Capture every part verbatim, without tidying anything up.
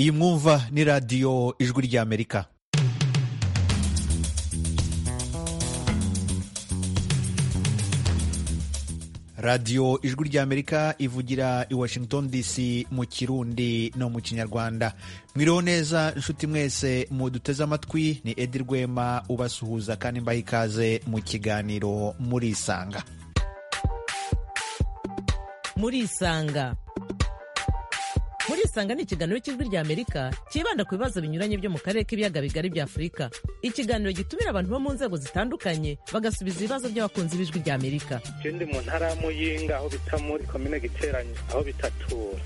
iyi mwumva ni radiyo ijwi ry'Amerika. radiyo ijwi ry'Amerika ivugira i Washington D C mu Kirundi no mu Kinyarwanda. Mwiriho neza inshuti mwese muduteze amatwi, ni Edi Rwema ubasuhuza kandi mbaha ikaze mu kiganiro Murisanga. Murisanga Murisanga ni ikiganiro cy'ijwi ry'Amerika kibanda ku bibazo binyuranye byo mu karere k'ibiyaga bigari bya Afurika. Ikiganiro gitumira abantu bo mu nzego zitandukanye bagasubiza ibibazo by'abakunzi b'ijwi ry'Amerika. Ndi mu ntara ya Muyinga aho bita muri komine Giteranyi aho bitatura.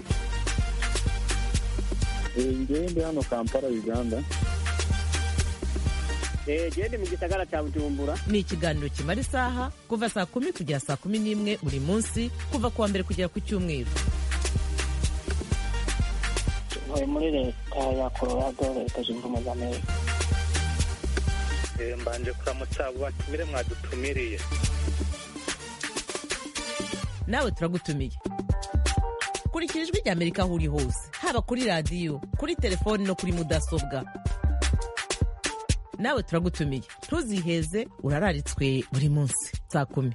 Ngewe ndi hano Kampala, Uganda. Ndi mu gisagara cya Bujumbura. Ni ikiganiro kimara isaha kuva saa kumi kugera saa kumi n'imwe buri munsi kuva kuwa mbere kugera ku Cyumweru. Muri leta ya Colorado, leta zunze ubumwe za Amerika. Mbanje kuramutsa abo batumire mwadutumiriye. Nawe turagutumiye. Kurikira ijwi ry'Amerika aho uri hose, haba kuri radiyo, kuri telefoni no kuri mudasobwa. Nawe turagutumiye, ntuziheze, urararitswe buri munsi saa kumi.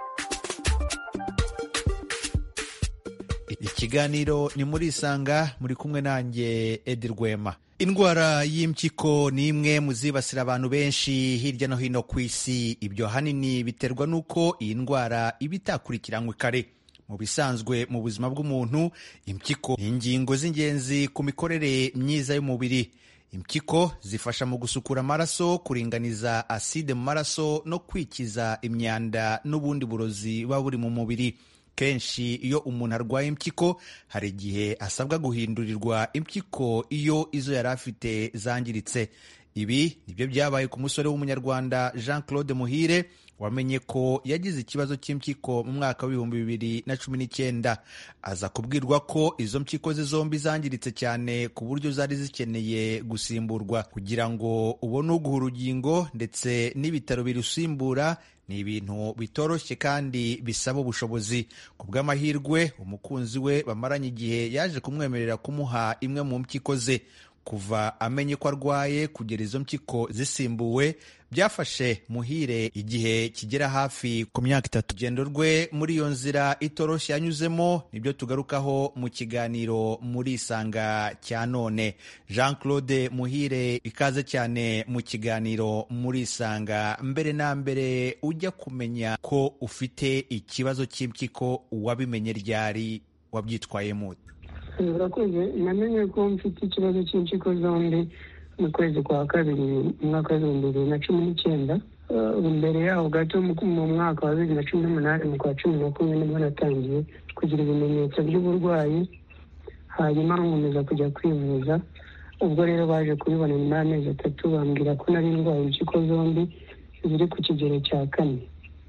Ikiganiro ni Murisanga, muri kumwe nanjye Edi Rwema. Indwara y'impyiko ni imwe mu zibasira abantu benshi hirya no hino ku isi. Ibyo hanini biterwa n'uko iyi ndwara iba itakurikiranwe kare. Mu bisanzwe mu buzima bw'umuntu, impyiko ni ingingo z'ingenzi ku mikorere myiza y'umubiri. Impyiko zifasha mu gusukura amaraso, kuringaniza aside mu maraso no kwikiza imyanda n'ubundi burozi buba buri mu mubiri. Kenshi iyo umuntu arwaye impyiko hari igihe asabwa guhindurirwa impyiko iyo izo yari afite zangiritse. Ibi nibyo byabaye ku musore w'umunyarwanda Jean Claude Muhire wamenye ko yagize ikibazo cy'impyiko mu mwaka w'ibihumbi bibiri na cumi n'icyenda. Aza kubwirwa ko izo mpyiko ze zombi zangiritse cyane ku buryo zari zikeneye gusimburwa. Kugira ngo ubone uguha urugingo ndetse n'ibitaro birusimbura ni ibintu bitoroshye kandi bisaba ubushobozi. Ku bw'amahirwe umukunzi we bamaranye igihe yaje kumwemerera kumuha imwe mu mpyiko ze. Kuva amenye ko arwaye kugera izo mpyiko zisimbuwe byafashe Muhire igihe kigera hafi ku myaka itatu. Urugendo rwe muri iyo nzira itoroshye yanyuzemo nibyo tugarukaho mu kiganiro Murisanga cya none. Jean Claude Muhire, ikaze cyane mu kiganiro Murisanga. Mbere na mbere ujya kumenya ko ufite ikibazo cy'impyiko wabimenye ryari, wabyitwayemo? Urakoze. Namenye ko mfite ikibazo cy'impyiko zombi mu kwezi kwa kabiri mu mwaka w'ibihumbi bibiri na cumi n'icyenda. Mbere yaho gato mu mwaka wa bibiri na cumi n'umunani mu kwa cumi na kumwe nibwo natangiye kugira ibimenyetso by'uburwayi, hanyuma nkomeza kujya kwivuza. Ubwo rero baje kubibona nyuma y'amezi atatu bambwira ko nari ndwaye impyiko zombi ziri ku kigero cya kane.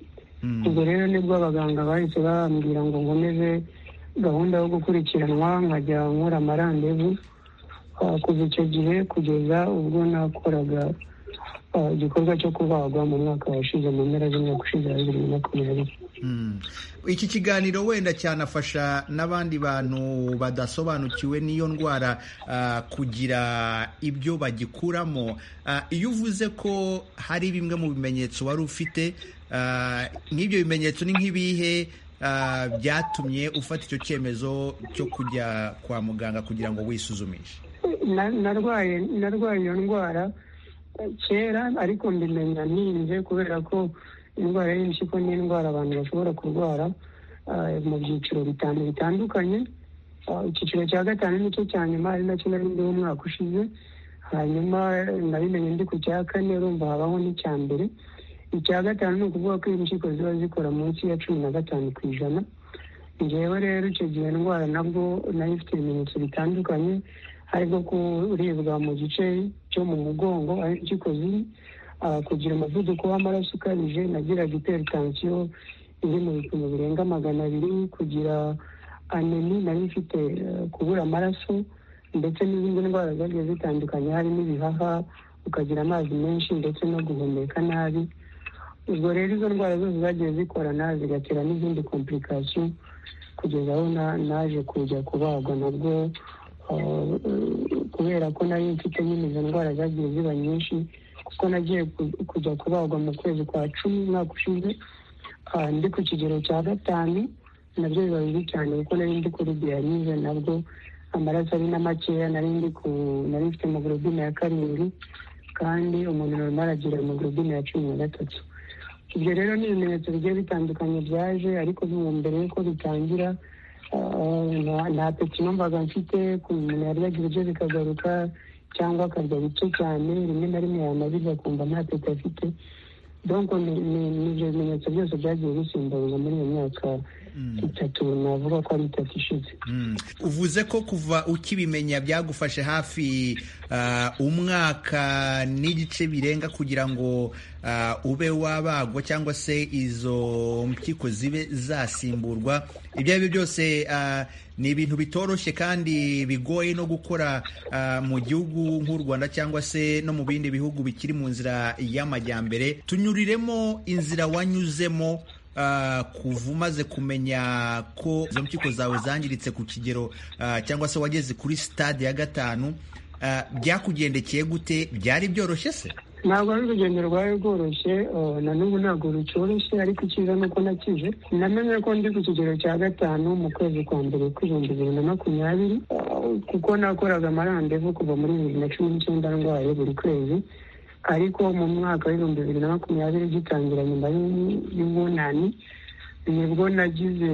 Ubwo rero nibwo abaganga bahise bambwira ngo nkomeze gahunda yo gukurikiranwa, nkajya nkora amarandevu kuva icyo gihe kugeza ubwo nakoraga igikorwa cyo kubagwa mu mwaka washize, mu mpera z'umwaka ushize wa bibiri na makumyabiri. Iki kiganiro wenda cyanafasha n'abandi bantu badasobanukiwe n'iyo ndwara kugira ibyo bagikuramo. Iyo uvuze ko hari bimwe mu bimenyetso wari ufite, nk'ibyo bimenyetso ni nk'ibihe byatumye ufata icyo cyemezo cyo kujya kwa muganga kugira ngo wisuzumishe? Narwaye narwaye iyo ndwara kera, ariko mbimenya ntinze kubera ko indwara y'impyiko ni indwara abantu bashobora kurwara mu byiciro bitanu bitandukanye. Icyiciro cya gatanu nicyo cya nyuma, ari nacyo nari ndiho umwaka ushize. Hanyuma nabimenye ndi ku cya kane, urumva habaho n'icya mbere. Icya gatanu ni ukuvuga ko impyiko ziba zikora munsi ya cumi na gatanu ku ijana. Ngewe rero icyo gihe ndwara nabwo nayo ifite ibimenyetso bitandukanye, harimo kuribwa mu gice cyo mu mugongo aho impyiko ziri, kugira umuvuduko w'amaraso ukabije, nagiraga hypertension iri mu bipimo birenga magana abiri, kugira anemi, nari ifite kubura amaraso, ndetse n'izindi ndwara zagiye zitandukanye harimo ibihaha, ukagira amazi menshi ndetse no guhumeka nabi. Ubwo rero izo ndwara zose zagiye zikorana zigatera n'izindi complication kugeza aho naje kujya kubagwa nabwo kubera ko nari mfite nyine izo ndwara zagiye ziba nyinshi, kuko nagiye kujya kubagwa mu kwezi kwa cumi umwaka ushize ndi ku kigero cya gatanu. Nabyo biba bibi cyane kuko nari ndi kuri diyalize, nabwo amaraso ari na makeya, nari ndi ku nari mfite hemoglobine ya karindwi kandi umuntu normal agira hemoglobine ya cumi na gatatu. Ibyo rero ni ibimenyetso bigiye bitandukanye byaje, ariko mbere y'uko bitangira nta peti numvaga mfite, umuntu yaryaga ibiryo bikagaruka cyangwa akarya bike cyane, rimwe na rimwe yanabirya akumva nta peti afite. Donc ni ibyo bimenyetso byose byagiye bisimbuza muri iyo myaka itatu, navuga ko ari itatu ishize. Uvuze ko kuva ukibimenya byagufashe hafi umwaka n'igice birenga kugira ngo ube wabagwa cyangwa se izo mpyiko zibe zasimburwa. Ibyo ari byo byose ni ibintu bitoroshye kandi bigoye no gukora mu gihugu nk'u Rwanda cyangwa se no mu bindi bihugu bikiri mu nzira y'amajyambere. Tunyuriremo inzira wanyuzemo kuva umaze kumenya ko izo mpyiko zawe zangiritse ku kigero cyangwa se wageze kuri stade ya gatanu. Byakugendekeye gute? Byari byoroshye se? Ntabwo ari urugendo rwawe rworoshye, na n'ubu ntabwo rucyoroshye, ariko icyiza ni uko nakije. Namenye ko ndi ku kigero cya gatanu mu kwezi kwa mbere kw'ibihumbi bibiri na makumyabiri, kuko nakoraga amarandevu kuva muri bibiri na cumi n'icyenda ndwaye buri kwezi, ariko mu mwaka w'ibihumbi bibiri na makumyabiri gitangira nyuma y'ubunani nibwo nagize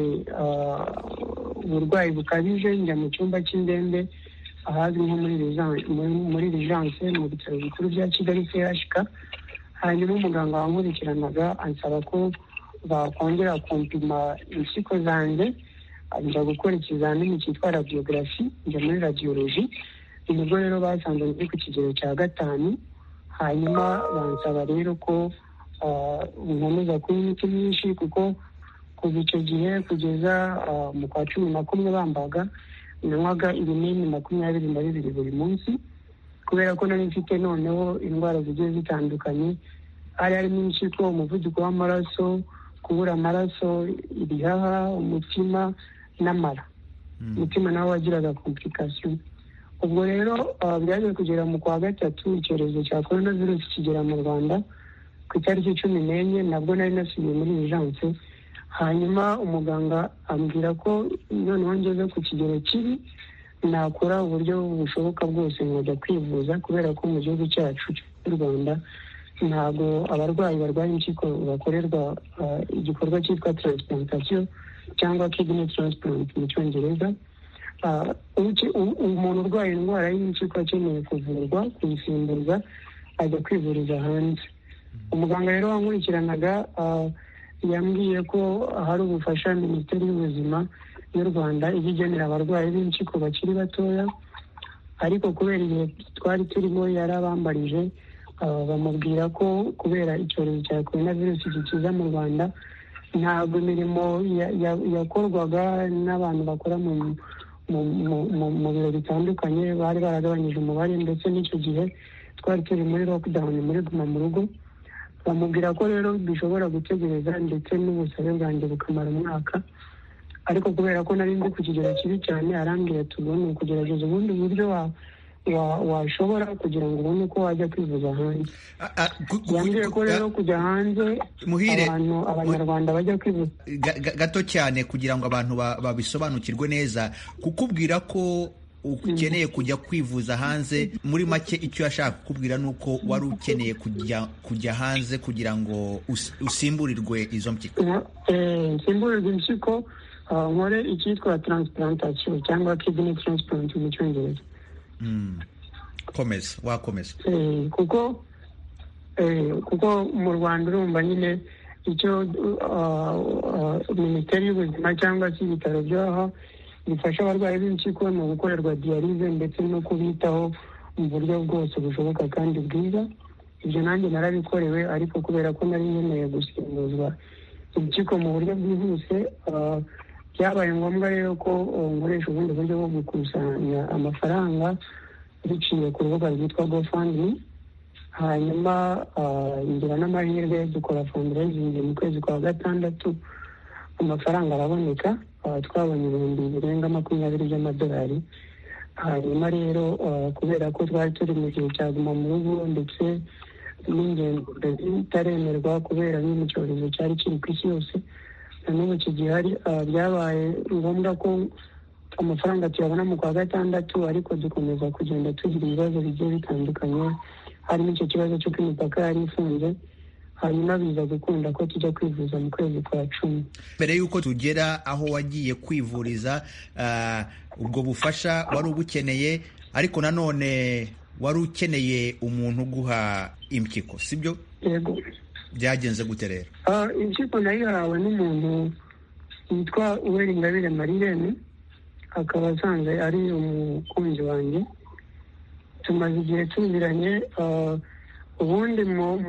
uburwayi bukabije, njya mu cyumba cy'indembe ahazwi nko muri Rigence mu bitaro bikuru bya Kigali C H K. Hanyuma umuganga wankurikiranaga ansaba ko bakongera kumpima impyiko zanjye, njya gukora ikizamini cyitwa radiography, njya muri radiology. Nibwo rero basanze ndi ku kigero cya gatanu, hanyuma bansaba rero ko nkomeza kunywa imiti myinshi, kuko kuva icyo gihe kugeza mu kwa cumi na kumwe bambaga nanywaga ibinini makumyabiri na bibiri buri munsi, kubera ko nari mfite noneho indwara zigiye zitandukanye, hari harimo impyiko, umuvuduko w'amaraso, kubura amaraso, ibihaha, umutima n'amara. Umutima nawo wagiraga complication. Ubwo rero byaje kugera mu kwa gatatu icyorezo cya corona virus kigera mu Rwanda ku itariki cumi n'enye, nabwo nari nasubiye muri Rigence. Hanyuma umuganga ambwira ko noneho ngeze ku kigero kibi, nakora uburyo bushoboka bwose nkajya kwivuza, kubera ko mu gihugu cyacu cy'u Rwanda ntabwo abarwayi barwaye impyiko bakorerwa igikorwa cyitwa transplantation cyangwa kidney transplant mu Cyongereza. Umuntu urwaye indwara y'impyiko akeneye kuvurwa, kuyisimbuza, ajya kwivuriza hanze. Umuganga rero wankurikiranaga yambwiye ko hari ubufasha Minisiteri y'Ubuzima y'u Rwanda ijya igenera abarwayi b'impyiko bakiri batoya, ariko kubera igihe twari turimo yarabambarije, bamubwira ko kubera icyorezo cya corona virus gikiza mu Rwanda, ntabwo imirimo yakorwaga n'abantu bakora mu mu biro bitandukanye bari baragabanyije umubare, ndetse n'icyo gihe twari turi muri lockdown, muri guma mu rugo. Bamubwira ko rero bishobora gutegereza ndetse n'ubusabe bwanjye bukamara umwaka, ariko kubera ko nari ndi ku kigero kibi cyane, arambwira ati ubu ni ukugerageza ubundi buryo washobora kugira ngo ubone ko wajya kwivuza hanze. Yambwiye ko rero kujya hanze abantu abanyarwanda bajya kwivuza. Gato cyane kugira ngo abantu babisobanukirwe neza, kukubwira ko ukeneye kujya kwivuza hanze, muri make icyo yashaka kukubwira ni uko wari ukeneye kujya kujya hanze kugira ngo usimburirwe izo mpyiko. Nsimburirwe impyiko, nkore icyitwa transplantation cyangwa kidney transplant mu Cyongereza. Komeza, wakomeza. Kuko kuko mu Rwanda urumva nyine icyo Minisiteri y'Ubuzima cyangwa se ibitaro byaha bifasha abarwayi b'impyiko ni ugukorerwa diyalize ndetse no kubitaho mu buryo bwose bushoboka kandi bwiza. Ibyo nanjye narabikorewe, ariko kubera ko nari nkeneye gusimbuzwa impyiko mu buryo bwihuse, byabaye ngombwa rero ko nkoresha ubundi buryo bwo gukusanya amafaranga biciye ku rubuga rwitwa GoFundMe. Hanyuma ngira n'amahirwe dukora fundraising mu kwezi kwa gatandatu, amafaranga araboneka, twabonye ibihumbi birenga makumyabiri by'amadolari, hanyuma rero kubera ko twari turi mu gihe cya guma mu rugo ndetse n'ingendo zitaremerwa kubera nyine icyorezo cyari kiri ku isi yose na n'ubu kigihari, byabaye ngombwa ko amafaranga tuyabona mu kwa gatandatu, ariko dukomeza kugenda tugira ibibazo bigiye bitandukanye, harimo icyo kibazo cy'uko imipaka yari ifunze, hanyuma biza gukunda ko tujya kwivuza mu kwezi kwa cumi. Mbere y'uko tugera aho wagiye kwivuriza, ubwo bufasha wari ubukeneye, ariko nanone wari ukeneye umuntu uguha impyiko, sibyo? Yego. Byagenze gute rero? Impyiko nayihawe n'umuntu witwa Uweringabire Marilene, akaba asanzwe ari umukunzi wanjye. Tumaze igihe tuziranye, ubundi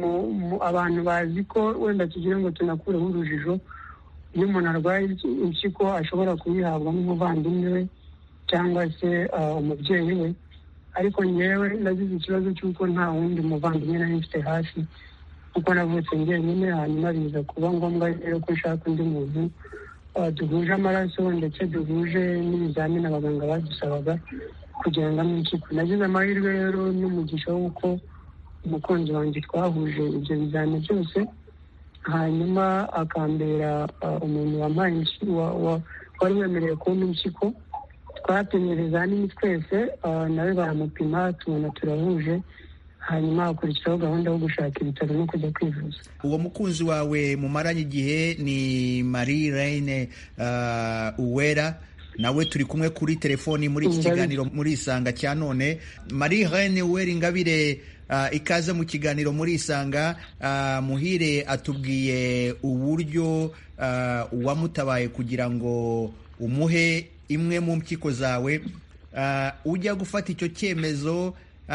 abantu bazi ko wenda tugira ngo tunakureho urujijo, iyo umuntu arwaye impyiko ashobora kuyihabwa n'umuvandimwe we cyangwa se umubyeyi we, ariko ngewe nagize ikibazo cy'uko nta wundi muvandimwe nari mfite hafi kuko navutse njyenyine, hanyuma biza kuba ngombwa rero ko nshaka undi muntu duhuje amaraso ndetse duhuje n'ibizamini abaganga badusabaga kugira ngo impyiko. Nagize amahirwe rero n'umugisha w'uko umukunzi wanjye twahuje ibyo bizamini byose, hanyuma akambera umuntu wampaye wari wemerewe kubona impyiko. Twapimye ibizamini twese, nawe baramupima tubona turahuje, hanyuma hakurikiraho gahunda yo gushaka ibitaro no kujya kwivuza. Uwo mukunzi wawe mumaranye igihe ni Marilene Uwera, nawe turi kumwe kuri telefoni muri iki kiganiro muri Isanga cya none. Marilene Uweringabire, ikaze mu kiganiro muri Isanga. Muhire atubwiye uburyo wamutabaye kugira ngo umuhe imwe mu mpyiko zawe. Ujya gufata icyo cyemezo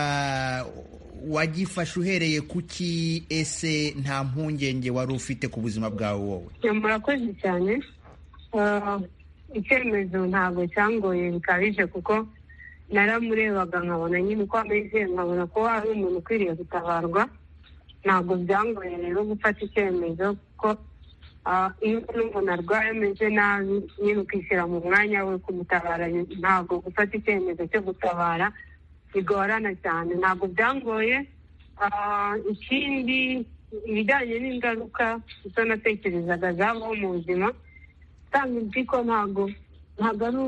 wagifashe uhereye kuki? Ese nta mpungenge wari ufite ku buzima bwawe wowe? Murakoze cyane. Icyemezo ntabwo cyangoye bikabije kuko naramurebaga nkabona nyine uko ameze, nkabona ko ari umuntu ukwiriye gutabarwa. Ntabwo byangoye rero gufata icyemezo kuko iyo umuntu arwaye ameze nabi nyine ukishyira mu mwanya we kumutabara. Ntabwo gufata icyemezo cyo gutabara bigorana cyane, ntabwo byangoye. Ikindi ibijyanye n'ingaruka izo natekerezaga zabaho mu buzima, gutanga impyiko ntabwo ntabwo ari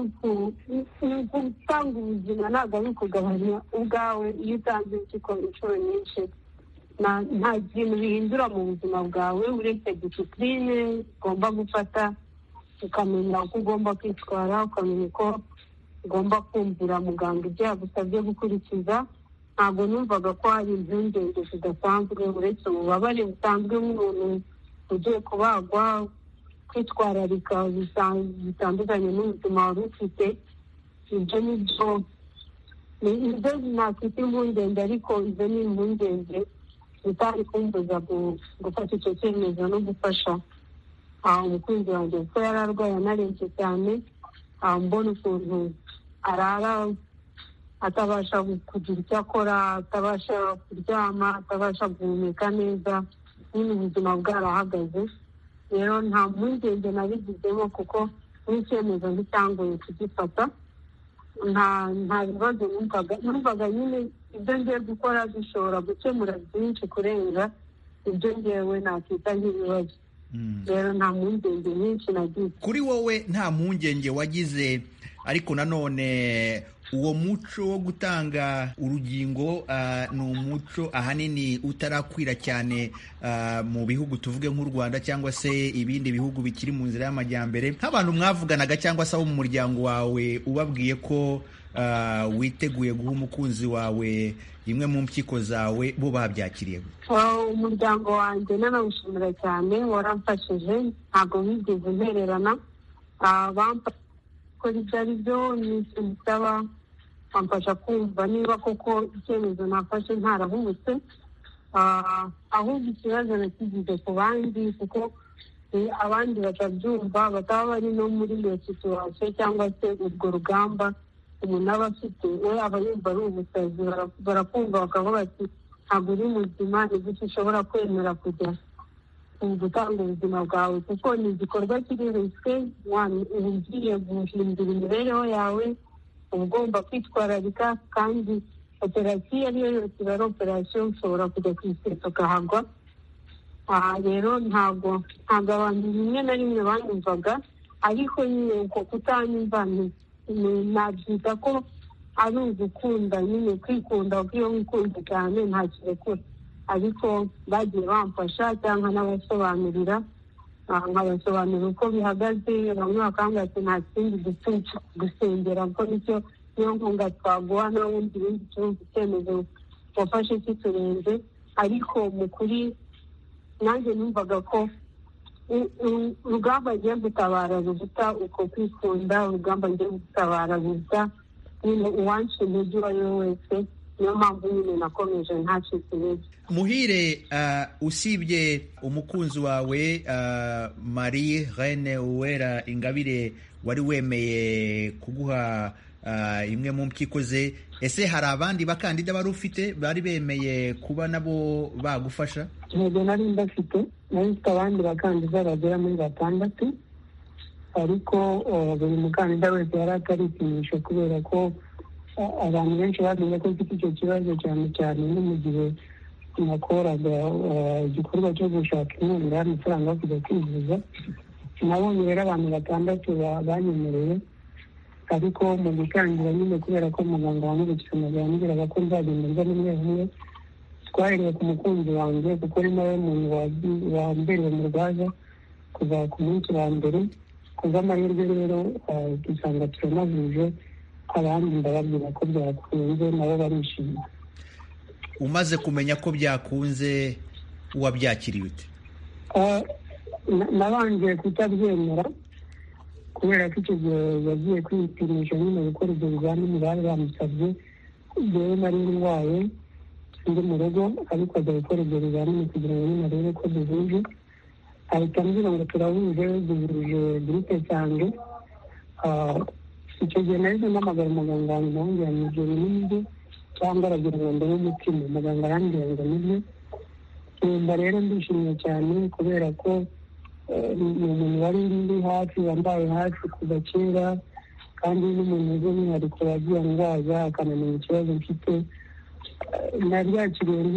ugutanga ubuzima, ntabwo ari ukugabanya ubwawe. Iyo utanze impyiko inshuro nyinshi nta kintu bihindura mu buzima bwawe uretse disipurine ugomba gufata, ukamenya uko ugomba kwitwara, ukamenya uko ugomba kumvira muganga ibyo yagusabye gukurikiza. Ntabwo numvaga ko hari impungenge zidasanzwe uretse ububabare busanzwe nk'umuntu ugiye kubagwa, kwitwararika bitandukanye n'ubuzima wari ufite. Ibyo ni byo ibyo nakwita impungenge, ariko izo ni impungenge zitari kumbuza gufata icyo cyemezo no gufasha umukunzi wanjye kuko yari arwaye anarembye cyane. Mbona ukuntu arara atabasha kugira icyo akora, atabasha kuryama, atabasha guhumeka neza, nyine ubuzima bwarahagaze. Rero nta mpungenge nabigizemo kuko n'icyemezo nticyangoye kugifata. nta nta bibazo numvaga numvaga nyine ibyo ngiye gukora bishobora gukemura byinshi kurenza ibyo ngewe nakita nk'ibibazo. Rero nta mpungenge nyinshi nagize. Kuri wowe nta mpungenge wagize, ariko nanone uwo muco wo gutanga urugingo ni umuco ahanini utarakwira cyane mu bihugu tuvuge nk'u Rwanda cyangwa se ibindi bihugu bikiri mu nzira y'amajyambere. Nk'abantu mwavuganaga cyangwa se abo mu muryango wawe ubabwiye ko witeguye guha umukunzi wawe imwe mu mpyiko zawe, bo babyakiriye? Umuryango wanjye nanawushimira cyane, waramfashije, ntabwo wigeze ntererana. Bamfasha gukora ibyo ari byo n'icyo bisaba, bamfasha kumva niba koko icyemezo nafashe ntarahubutse. Ahubwo ikibazo nakigize ku bandi kuko abandi batabyumva, bataba bari no muri iyo situwasiyo cyangwa se urwo rugamba umuntu aba afite, we aba yumva ari ubusazi. Barakumva bakavuga bati ntabwo uri muzima, ni gute ushobora kwemera kujya gutanga ubuzima bwawe, kuko ni igikorwa kiri risike. Uba ugiye guhindura imibereho yawe, uba ugomba kwitwararika, kandi operasiyo iyo ari yo yose iba ari operasiyo, ushobora kujya ku iseso ukahagwa. aha rero ntabwo ntabwo abantu rimwe na rimwe banyumvaga, ariko nyine uko kutanyumva nabyita ko ari ugukunda, nyine kwikunda, kuko iyo wikunze cyane nta kirekura. ariko bagiye bamfasha cyangwa n'abasobanurira, nkabasobanurira uko bihagaze. bamwe bakambwira ati nta kindi gusengera, kuko nicyo niyo nkunga twaguha, nta wundi ibindi kibazo icyemezo wafashe kiturenze. ariko mu kuri nanjye numvaga ko urugamba agiye gutabara ruruta uko kwikunda, urugamba agiye gutabara ruruta nyine uwanca intege uwo ari we wese. niyo mpamvu nyine nakomeje ntacitse intege. Muhire, uh, usibye umukunzi wawe uh, Marie Reine Uwera Ingabire wari wemeye kuguha uh, imwe mu mpyiko ze, ese hari abandi bakandida bari ufite bari bemeye kuba nabo bagufasha? Ntego nari ndafite, nari mfite abandi bakandida bagera muri batandatu, ariko buri mukandida wese yari ataripimisha, kubera ko abantu benshi bamenye ko mfite icyo kibazo, cyane cyane no mu gihe nakoraga igikorwa cyo gushaka inkunga y'amafaranga yo kujya kwivuza. nabonye rero abantu batandatu banyemereye, ariko mu gutangira nyine kubera ko muganga wamubikiranaga yambwiraga ko nzagenderwa n'umwe umwe, twahereye ku mukunzi wanjye kuko ari nawe muntu wambereye mu rwaza kuva ku munsi wa mbere. kubw'amahirwe rero dusanga turanahuje, abandi ndababwira ko byakunze, nabo barishimye. Umaze kumenya ko byakunze wabyakiriye ute? nabanje kutabyemera, kubera ko icyo gihe yagiye kwipimisha nyine gukora ibyo bizamini bari bamusabye. rero nari ndwaye ndi mu rugo, ariko ajya gukora ibyo bizamini kugira ngo nyine arebe ko duhuje. ahita ambwira ngo turahuje, duhuje gurupe cyanjye. icyo gihe nahise mpamagara umuganga wanjye, namubwira ngo ibyo binini cyangwa aragira ngo ndebe umutima. umuganga arambwira ngo nibyo. numva rero ndishimye cyane, kubera ko ni umuntu wari uri hafi, wambaye hafi kuva kera, kandi n'umuntu by'umwihariko wagiye ndwaza akanamenya ikibazo mfite. nabyakiriye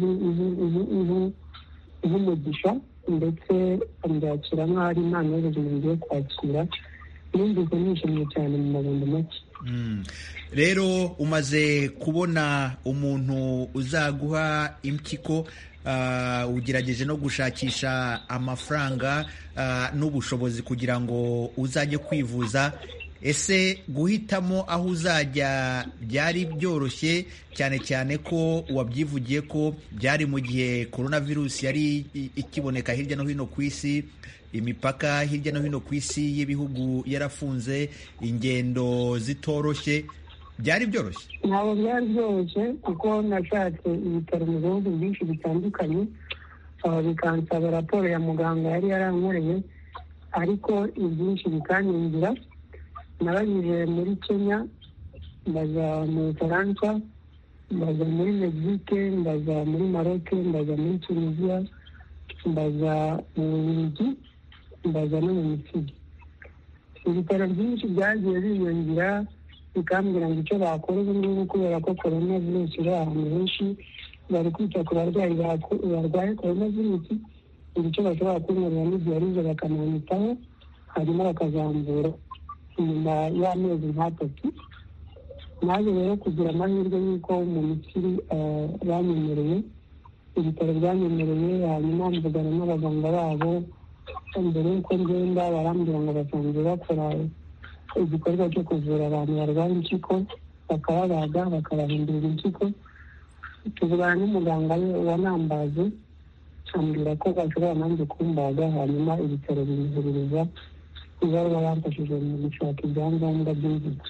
nk'umugisha, ndetse mbyakira nk'aho ari impano y'ubuzima ngiye kwakira. numvise nishimye cyane mu magambo make. rero umaze kubona umuntu uzaguha impyiko, Uh, ugerageje no gushakisha amafaranga uh, n'ubushobozi kugira ngo uzajye kwivuza. ese guhitamo aho uzajya byari byoroshye, cyane cyane ko wabyivugiye ko byari mu gihe coronavirus yari ikiboneka hirya no hino ku isi, imipaka hirya no hino ku isi y'ibihugu yarafunze, ingendo zitoroshye? byari byoroshye? ntabwo byari byoroshye, kuko nashatse ibitaro mu bihugu byinshi bitandukanye, bikansaba raporo ya muganga yari yarankoreye, ariko ibyinshi bikanyumvira. nabanyuze muri Kenya, mbaza mu Bufaransa, mbaza muri Mexique, mbaza muri Maroc, mbaza muri Tunisia, mbaza mu Bubiligi, mbaza no mu Misiri. ibitaro byinshi byagiye biyongera, bikambwira ngo icyo bakora ubu ngubu, kubera ko korona virusi iri ahantu henshi, bari kwita ku barwayi barwaye korona virusi. icyo bashobora kunkorera n'idiyalize bakanamwitaho, hanyuma bakazambura nyuma y'amezi nk'atatu. naje rero kugira amahirwe y'uko mu Misiri banyemereye, ibitaro byanyemereye, hanyuma mvugana n'abaganga babo. mbere y'uko ngenda barambwira ngo basanzwe bakora igikorwa cyo kuvura abantu barwaye impyiko, bakababaga bakabahindurira impyiko. tuvugana n'umuganga we wanambaze, ambwira ko bashobora nanjye kumbaga, hanyuma ibitaro binyuhereza ibaruwa bamfashije mu gushaka ibyangombwa by'inzira.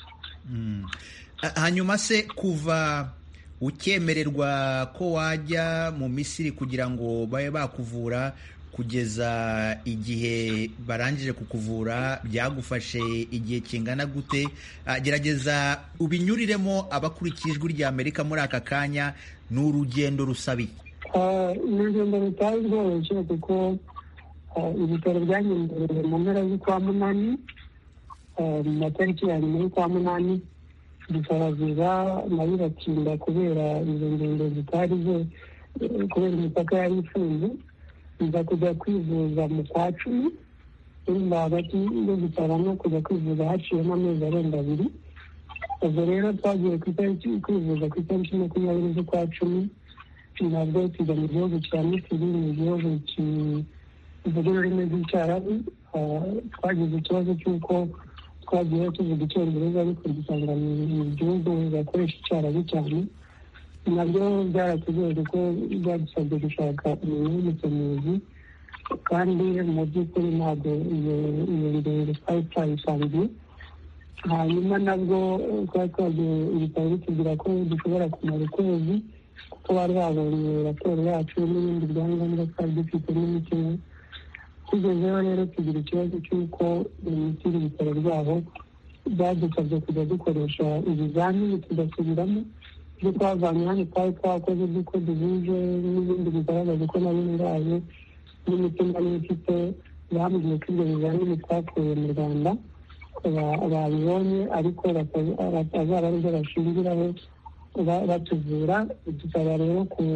hanyuma se kuva ukemererwa ko wajya mu Misiri kugira ngo babe bakuvura kugeza igihe barangije kukuvura, byagufashe igihe kingana gute? gerageza ubinyuriremo abakurikiye Ijwi ry'Amerika muri aka kanya. ni urugendo rusabiye? ni urugendo rutari rworoshye, kuko ibitaro byanyemereye mu mpera z'ukwa munani, mu matariki ya nyuma y'ukwa munani. dusaba viza nayo iratinda kubera izo ngendo zitari zo kubera imipaka yari ifunze, nza kujya kwivuza mu kwa cumi, urumva hagati yo gusaba no kujya kwivuza haciyemo amezi arenga abiri. ubwo rero twagiye ku itariki kwivuza ku itariki makumyabiri z'ukwa cumi, nabwo tujya mu gihugu cya Misiri, mu gihugu kivuga ururimi rw'icyarabu. Twagize ikibazo cy'uko twagiye tuvuga icyongereza ariko dusanga mu gihugu bakoresha icyarabu cyane, nabyo byaratugoye kuko byadusabye gushaka umuntu w'umusemuzi, kandi mu by'ukuri ntabwo iyo ndende twari twayisangiye. Hanyuma nabwo twari twagiye ibitaro bitubwira ko dushobora kumara ukwezi kuko bari babonye raporo yacu n'ibindi byangombwa twari dufite n'imiti. Tugezeho rero tugira ikibazo cy'uko imiti y'ibitaro byabo byadusabye kujya dukoresha ibizamini tugasubiramo ibyo twavanye hano twari twakoze by'uko duhuje n'ibindi bigaragaza ko nari ndwaye n'imiti nari mfite. Bambwiye ko ibyo bizamini twakuye mu Rwanda babibonye ariko bazaba ari byo bashingiraho batuvura. Dusaba rero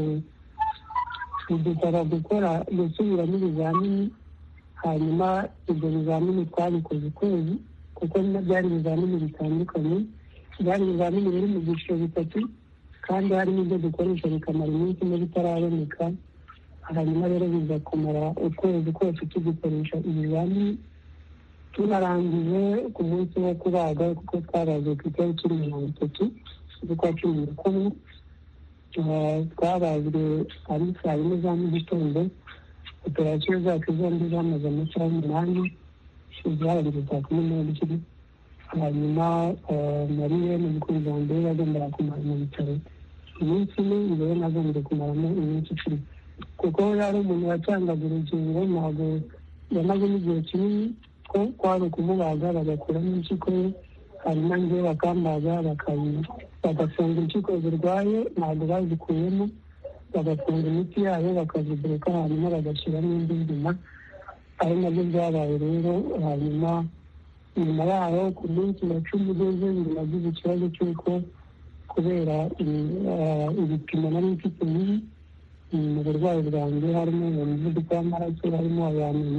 kudusaba gukora gusubiramo ibizamini, hanyuma ibyo bizamini twabikoze ukwezi kuko byari ibizamini bitandukanye, byari ibizamini biri mu byiciro bitatu kandi harimo ibyo dukoresha bikamara iminsi ine bitaraboneka. Hanyuma rero biza kumara ukwezi kose tugikoresha ibizamini. Tunarangije ku munsi wo kubaga kuko twabaze ku itariki mirongo itatu z'ukwa cumi na kumwe, twabazwe ari saa yine za mu gitondo. Operasiyo zacu zombi zamaze amasaha umunani, zarangiye saa kumi n'ebyiri. Hanyuma mariye n'umukunzi wanjye yagombaga kumara mu bitaro iminsi ine, imbere nagombye kumaramo iminsi icumi kuko yari umuntu watangaga urugingo, ntabwo yamazemo igihe kinini ko kwari ukumubaga bagakuramo impyiko ye, hanyuma njye bakambaga bagafunga impyiko zirwaye, ntabwo bazikuyemo, bagafunga imiti yayo bakaziguruka, hanyuma bagashyiramo indi nzima. ari nabyo byabaye rero. Hanyuma nyuma yaho ku munsi wa cumi ugeze nagize ikibazo cy'uko kubera ibipimo nari mfite bibi mu burwayi bwanjye, harimo umuvuduko w'amaraso, harimo abantu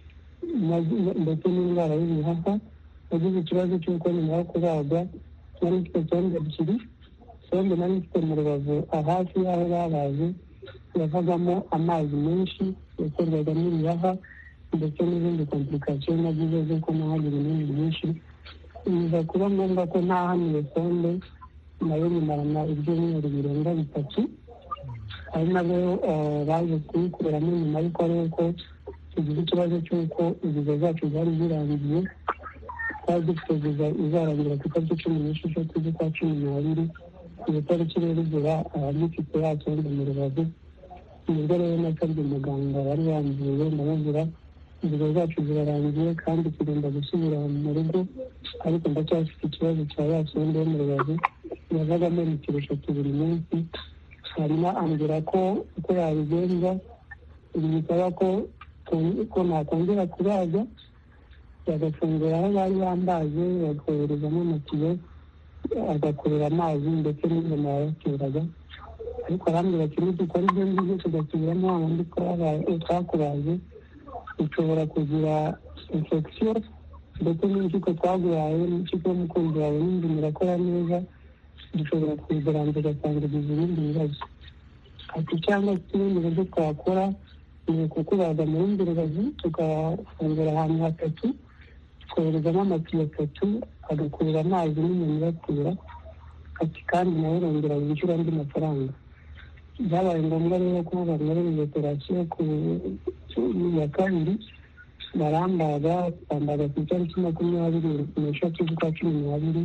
ndetse n'indwara y'ibihaha, nagize ikibazo cy'uko nyuma yo kubagwa nari mfite sonde ebyiri. Sonde nari mfite mu rubavu hafi y'aho babaze yavagamo amazi menshi yakorwaga n'ibihaha ndetse n'izindi komplikasiyo nagize z'uko nahagira ibinini byinshi. Biza kuba ngombwa ko ntahanuye sonde nayo nyimarana ibyumweru birenga bitatu, ari nabo baje kuyikuramo nyuma y'uko ari uko tugize ikibazo cy'uko viza zacu zari zirangiye. Twari dufite viza izarangira ku itariki cumi n'esheshatu z'ukwa cumi n'abiri, iyo tariki rero igira abagifite ya sonde mu rubavu. Nibwo rero nasabye muganga wari wamvuye, ndamubwira viza zacu zirarangiye kandi tugomba gusubira mu rugo, ariko ndacyafite ikibazo cya ya sonde yo mu rubavu yavagamo litiro eshatu buri munsi. Hanyuma ambwira ko uko yabigenza bisaba ko ko nakongera kubaga, bagafungura aho bari bambaze, bakoherezamo amatiyo agakurura amazi ndetse n'inyama yayateraga. Ariko arambwira ati nidukora ibyo ngibyo tugasubiramo ahandi twakubaze ushobora kugira infection ndetse n'impyiko twaguhaye n'impyiko y'umukunzi wawe n'inzima irakora neza, dushobora kuzirangiza ugasanga ugize ibindi bibazo. Ati cyangwa se ibindi buryo twakora ni ukukubaza mu rundi rubavu, tugafungura ahantu hatatu, twoherezamo amatiyo atatu agakurura amazi n'inyama iratera. Ati kandi nawe urongera wishyura andi mafaranga. Byabaye ngombwa rero ko bankorera operasiyo ku ya kabiri, barambaga bambaga ku itariki makumyabiri n'eshatu z'ukwa cumi n'abiri.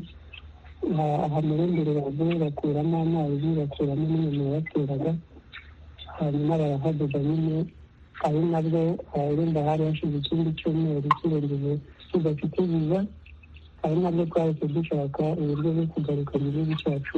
Aha mu rundi rubavu bakuramo amazi, bakuramo n'inyama yateraga, hanyuma barahadoda nyine. Ari nabwo urumva hari hashize ikindi cyumweru kirengeje tudafite viza, ari nabwo twahise dushaka uburyo bwo kugaruka mu gihugu cyacu.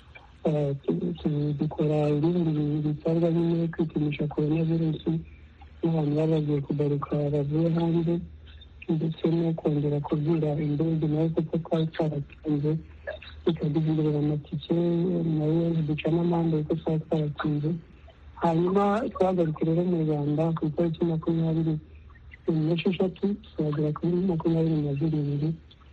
Dukora ibindi bisabwa nyine kwipimisha korona virusi n'abantu baba bagiye kugaruka bavuye hanze, ndetse no kongera kubwira indege nayo kuko twari twaratanze bikaduhindurira amatike nayo duca n'amande kuko twari twaratinze. Hanyuma twagaruka rero mu Rwanda ku itariki makumyabiri n'esheshatu turagera kuri makumyabiri na zirindwi.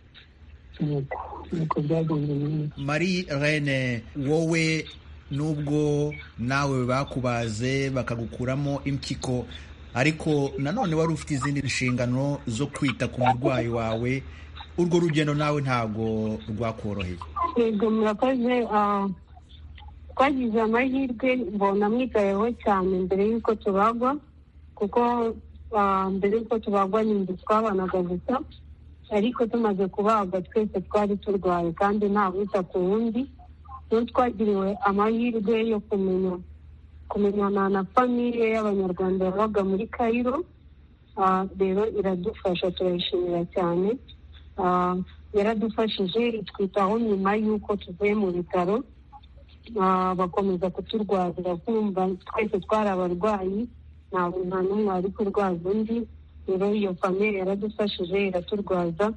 nuko byagenze. Marie Reine, wowe nubwo nawe bakubaze bakagukuramo impyiko, ariko nanone wari ufite izindi nshingano zo kwita ku murwayi wawe, urwo rugendo nawe ntabwo rwakoroheye. Yego murakoze. Twagize amahirwe mbona mwitayeho cyane mbere y'uko tubagwa, kuko mbere y'uko tubagwa ni inzu twabanaga gusa, ariko tumaze kubagwa twese twari turwaye kandi nta wita ku wundi. Rero twagiriwe amahirwe yo kumenya kumenyana na famiye y'Abanyarwanda yabaga muri Cairo. Rero iradufasha, turayishimira cyane. Yaradufashije itwitaho nyuma y'uko tuvuye mu bitaro, bakomeza kuturwazira kumva twese twari abarwayi, nta n'umwe ari kurwaza undi. Rero iyo famiye yaradufashije iraturwaza,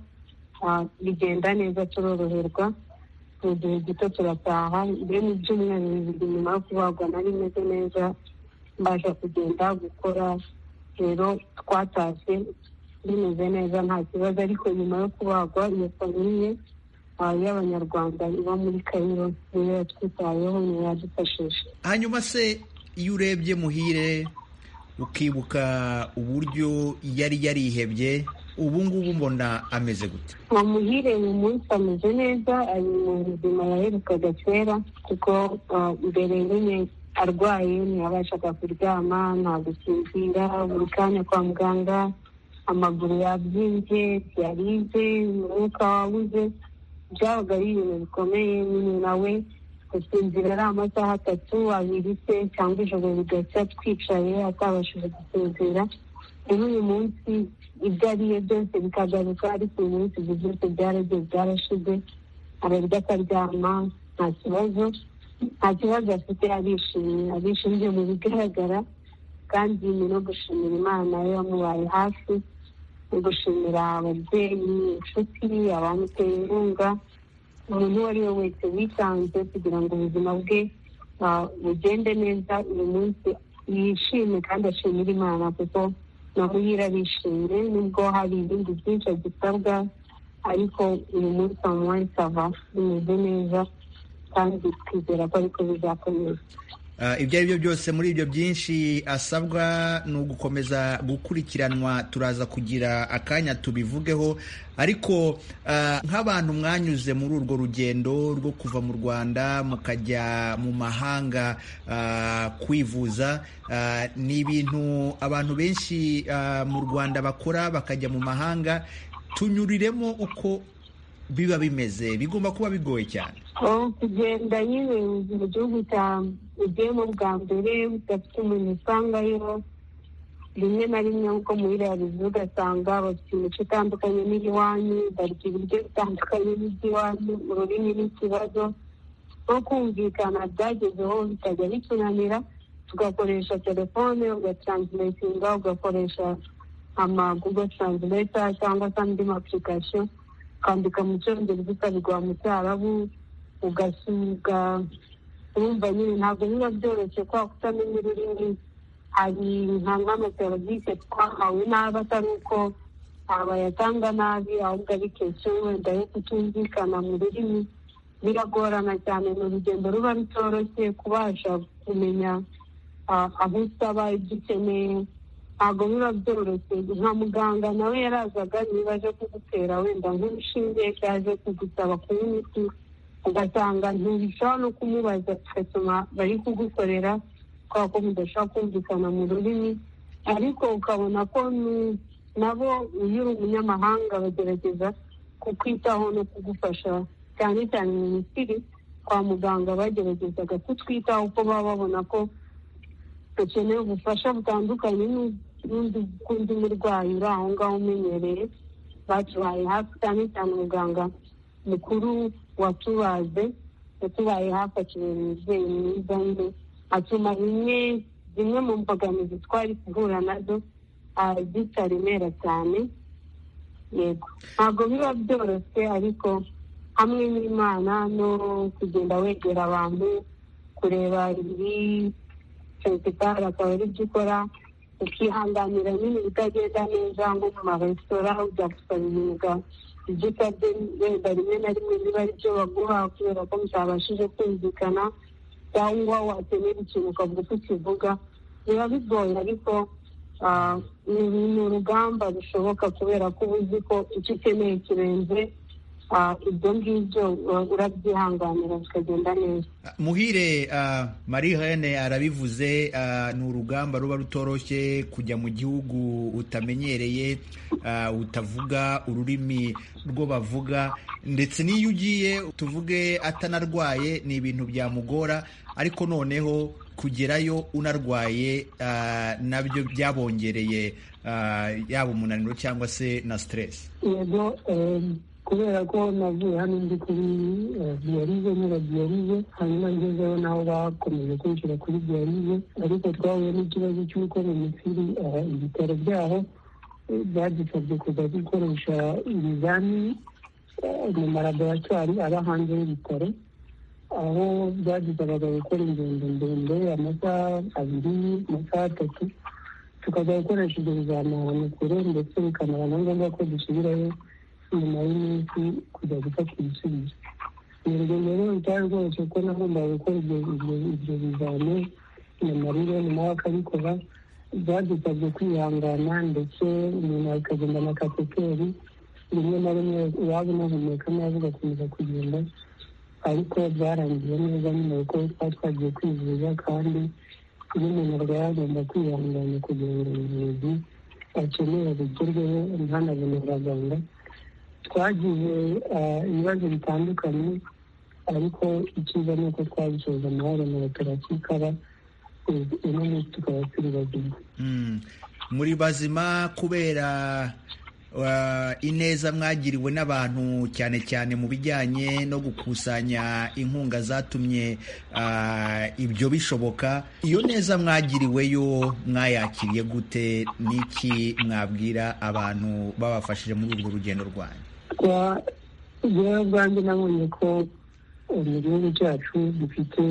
bigenda neza, turoroherwa. Mu gihe gito turataha. Mbere mu byumweru bibiri nyuma yo kubagwa nari meze neza, mbasha kugenda gukora. Rero twatashye bimeze neza nta kibazo, ariko nyuma yo kubagwa iyo famiye y'Abanyarwanda iba muri Cairo niyo yatwitayeho, niyo yadufashije. Hanyuma se iyo urebye Muhire ukibuka uburyo yari yarihebye, ubu ngubu mbona ameze gute? Muhire uyu munsi ameze neza, ari mu buzima yaherukaga kera, kuko mbere nyine arwaye ntiyabashaga kuryama, nta gusinzira, buri kanya kwa muganga, amaguru yabyimbye, yarize, umwuka wabuze. Byabaga ari ibintu bikomeye. Nyine nawe gusinzira ari amasaha atatu abiri se cyangwa ijoro bigacya twicaye atabashije gusinzira. Rero uyu munsi ibyo ariye byose bikagaruka, ariko uyu munsi ibyo byose byaragiye byarashize, ararya akaryama, nta kibazo nta kibazo afite, arishimye arishimye mu bigaragara. Kandi ni no gushimira Imana yo yamubaye hafi, no gushimira ababyeyi, inshuti, abamuteye inkunga, umuntu uwo ari we wese witanze kugira ngo ubuzima bwe bugende neza. Uyu munsi yishime kandi ashimira Imana, kuko na Muhire arishimye, nubwo hari ibindi byinshi agisabwa, ariko uyu munsi amuhaye sava, bimeze neza kandi twizera ko ariko bizakomeza. Ibyo ari byo byose, muri ibyo byinshi asabwa ni ugukomeza gukurikiranwa. Turaza kugira akanya tubivugeho, ariko nk'abantu mwanyuze muri urwo rugendo rwo kuva mu Rwanda mukajya mu mahanga kwivuza, ni ibintu abantu benshi mu Rwanda bakora bakajya mu mahanga. Tunyuriremo uko biba bimeze, bigomba kuba bigoye cyane. Kugenda nyine mu gihugu ugiyemo bwa mbere udafite umuntu usangayo, rimwe na rimwe nk'uko Muhire yabivuze, ugasanga bafite imico itandukanye n'iyiwanyu, barya ibiryo bitandukanye n'iby'iwanyu, ururimi n'ikibazo. Nko kumvikana byagezeho bitajya bitunanira, tugakoresha telefone, ugatranslatinga, ugakoresha ama Google Translator cyangwa se andi application, ukandika mu Cyongereza ukabiguha mu Cyarabu, ugasuga. Urumva nyine ntabwo biba byoroshye kwa kutamenya ururimi. Hari nk'amaserivisi twahawe nabi, atari uko bayatanga nabi, ahubwo ari kesho wenda yo kutumvikana mu rurimi. Biragorana cyane, mu rugendo ruba rutoroshye kubasha kumenya aho usaba ibyo ukeneye, ntabwo biba byoroshye. Nka muganga nawe yarazaga niba aje kugutera wenda nk'urushinge, yaje kugusaba kunywa imiti, ugasanga ntibishobora no kumubaza, tugatuma bari kugukorera kubera ko mudashobora kumvikana mu rurimi. Ariko ukabona ko nabo iyo uri umunyamahanga bagerageza kukwitaho no kugufasha, cyane cyane mu Misiri kwa muganga bageragezaga kutwitaho, uko baba babona ko dukeneye ubufasha butandukanye n'undi murwayi uri aho ngaho umenyereye. Batubaye hafi, cyane cyane umuganga mukuru watubaze yatubaye hafi, atubera umubyeyi mwiza, nyine atuma bimwe zimwe mu mbogamizi twari guhura nazo zitaremera cyane. Yego ntabwo biba byoroshye, ariko hamwe n'Imana no kugenda wegera abantu kureba ibi sensitari akaba ari byo ukora ukihanganira nyine bitagenda neza nko mu maresitora ujya gusaba ibintu ibyo usabye wenda rimwe na rimwe biba ari byo baguha kubera ko mutabashije kumvikana cyangwa wakenera ikintu ukavuga uko ukivuga biba bigoye ariko ni urugamba rushoboka kubera ko uba uzi ko icyo ukeneye kirenze ibyo ngibyo urabyihanganira bikagenda neza. Muhire, Marie Reine arabivuze, ni urugamba ruba rutoroshye kujya mu gihugu utamenyereye, utavuga ururimi rwo bavuga, ndetse n'iyo ugiye tuvuge atanarwaye ni ibintu byamugora, ariko noneho kugerayo unarwaye nabyo byabongereye yaba umunaniro cyangwa se na stress. Yego, kubera ko navuye hano ndi kuri diyarize nyira diyarize, hanyuma ngezeho naho bakomeje kwishyura kuri diyarize, ariko twahuye n'ikibazo cy'uko mu misiri ibitaro byaho byadusabye kujya gukoresha ibizamini mu malaboratwari aba hanze y'ibitaro, aho byadusabaga gukora ingendo ndende amasaha abiri amasaha atatu, tukajya gukoresha ibyo bizamini ahantu kure, ndetse bikanaba na ngombwa ko dusubirayo nyuma y'iminsi kujya gufata ibisubizo. Ni urugendo rero rutari rwose ko nagombaga gukora ibyo bizamini na Marie nawe akabikora, byadusabye kwihangana, ndetse umuntu akagenda na kateteri, rimwe na rimwe waba unahumeka nabi ugakomeza kugenda, ariko byarangiye neza nyuma yuko twari twagiye kwivuza, kandi iyo umuntu arwaye agomba kwihangana kugira ngo ubuvuzi akeneye bugerweho ntanabone abaganga. Twagize ibibazo bitandukanye, ariko icyiza ni uko twabisoza amahoro na operasiyo ikaba uno munsi tukaba turi bazima. Muri bazima kubera ineza mwagiriwe n'abantu, cyane cyane mu bijyanye no gukusanya inkunga zatumye ibyo bishoboka. Iyo neza mwagiriweyo mwayakiriye gute? Niki mwabwira abantu babafashije muri urwo rugendo rwanyu? Njyewe ubwanjye nabonye ko mu gihugu cyacu dufite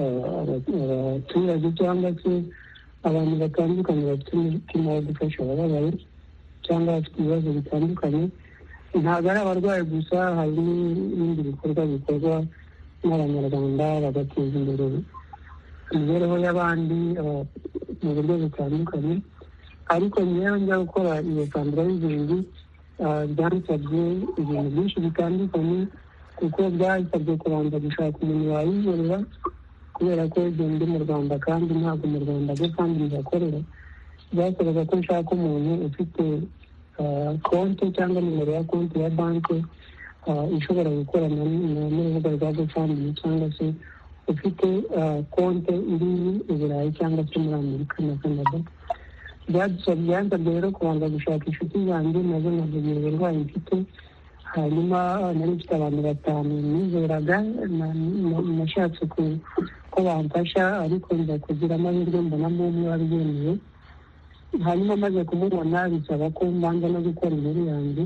abaturage cyangwa se abantu batandukanye bafite umutima wo gufasha abababaye cyangwa bafite ibibazo bitandukanye. Ntabwo ari abarwayi gusa, hari n'ibindi bikorwa bikorwa n'abanyarwanda bagateza imbere imibereho y'abandi mu buryo butandukanye. Ariko njyewe njya gukora iyo fundraising byansabye ibintu byinshi bitandukanye, kuko byasabye kubanza gushaka umuntu wayikorera, kubera ko ndi mu Rwanda kandi ntabwo mu Rwanda bwo kandi bigakorera. Byasabaga ko nshaka umuntu ufite konti cyangwa nimero ya konti ya banki ishobora gukorana n'urubuga rwa GoFundMe, cyangwa se ufite konti iri i Burayi cyangwa se muri Amerika na Canada. Byansabye rero kubanza gushaka inshuti zanjye nazo nkavugira uburwayi mfite, hanyuma nari mfite abantu batanu nizeraga, nashatse ko bamfasha, ariko nza kugira amahirwe mbonamo umwe wabyemeye. Hanyuma maze kumubona bisaba ko mbanza no gukora inkuru yanjye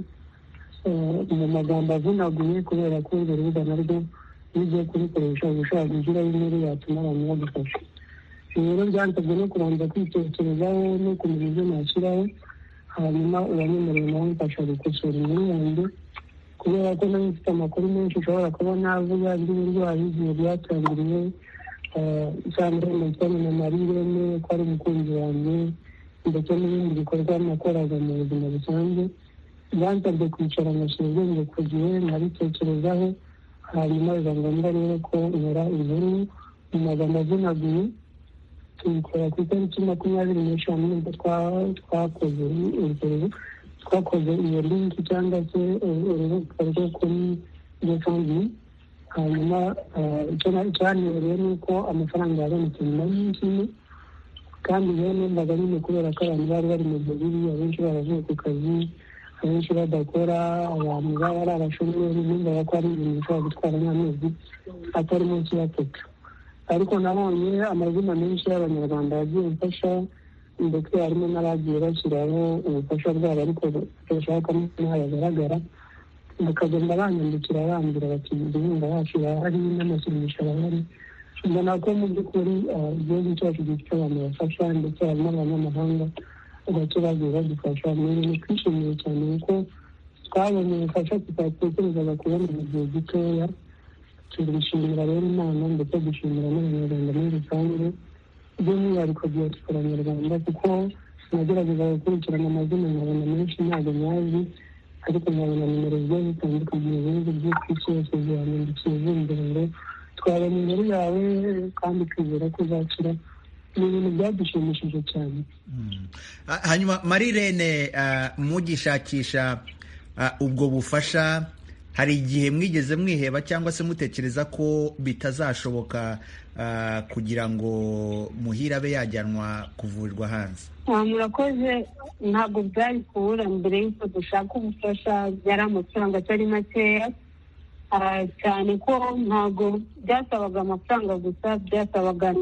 mu magambo avunaguye, kubera ko urwo rubuga narwo iyo ugiye kurikoresha uba ushaka gushyiraho inkuru yatuma abantu bagufasha. Rero byansabye no kubanza kwitekerezaho no kumenya ibyo nashyiraho, hanyuma uwanyemereye nawe mfasha gukosora inkuru yanjye, kubera ko nawe mfite amakuru menshi ushobora kuba navuga by'uburwayi igihe byatangiriye, usanga ndetse na Marie Reine ko ari umukunzi wanjye, ndetse n'ibindi bikorwa nakoraga mu buzima busanzwe. Byansabye kwicara ngashyira ubwenge ku gihe, nkabitekerezaho, hanyuma biba ngombwa rero ko nkora inkuru mu magambo avunaguye. Tubikora ku itariki makumyabiri n'eshanu nibwo twakoze urugero twakoze iyo linki cyangwa se urubuga rwo kuri GoFundMe. Hanyuma icyanebereye ni uko amafaranga yabonetse nyuma y'iminsi ine, kandi rero numvaga nyine kubera ko abantu bari bari mu gihe bibi, abenshi baravuye ku kazi, abenshi badakora, abantu baba ari abashomeri, numvaga ko ari ibintu bishobora gutwara nk'amezi atari munsi y'atatu. Ariko nabonye amazina menshi y'abanyarwanda yagiye mfasha, ndetse harimo n'abagiye bashyiraho ubufasha bwabo ariko bashaka n'aho yagaragara. bakagenda banyandikira bambwira bati inkunga yacu irahari n'amasumisho arahari. Mbona ko mu by'ukuri igihugu cyacu gifite abantu bafasha ndetse hari n'abanyamahanga bake bagiye badufasha. Ni ibintu twishimiye cyane kuko twabonye ubufasha tutatekerezaga kubona mu gihe gitoya. Turishimira rero Imana ndetse dushimira n'abanyarwanda muri rusange, by'umwihariko diaspora nyarwanda, kuko nagerageza gukurikirana amazina nkabona menshi ntabwo nyazi, ariko nkabona nimero zigiye zitandukanye mu bihugu byo ku isi yose zihanyandikiye zimbere ngo twabona inkuru yawe kandi twizera ko uzakira. Ni ibintu byadushimishije cyane. Hanyuma Marie-Reine, mugishakisha ubwo bufasha, hari igihe mwigeze mwiheba cyangwa se mutekereza ko bitazashoboka kugira ngo Muhire abe yajyanwa kuvurirwa hanze? Murakoze. Ntabwo byari kubura mbere y'uko dushaka ubufasha, byari amafaranga atari makeya cyane, ko ntabwo byasabaga amafaranga gusa, byasabaga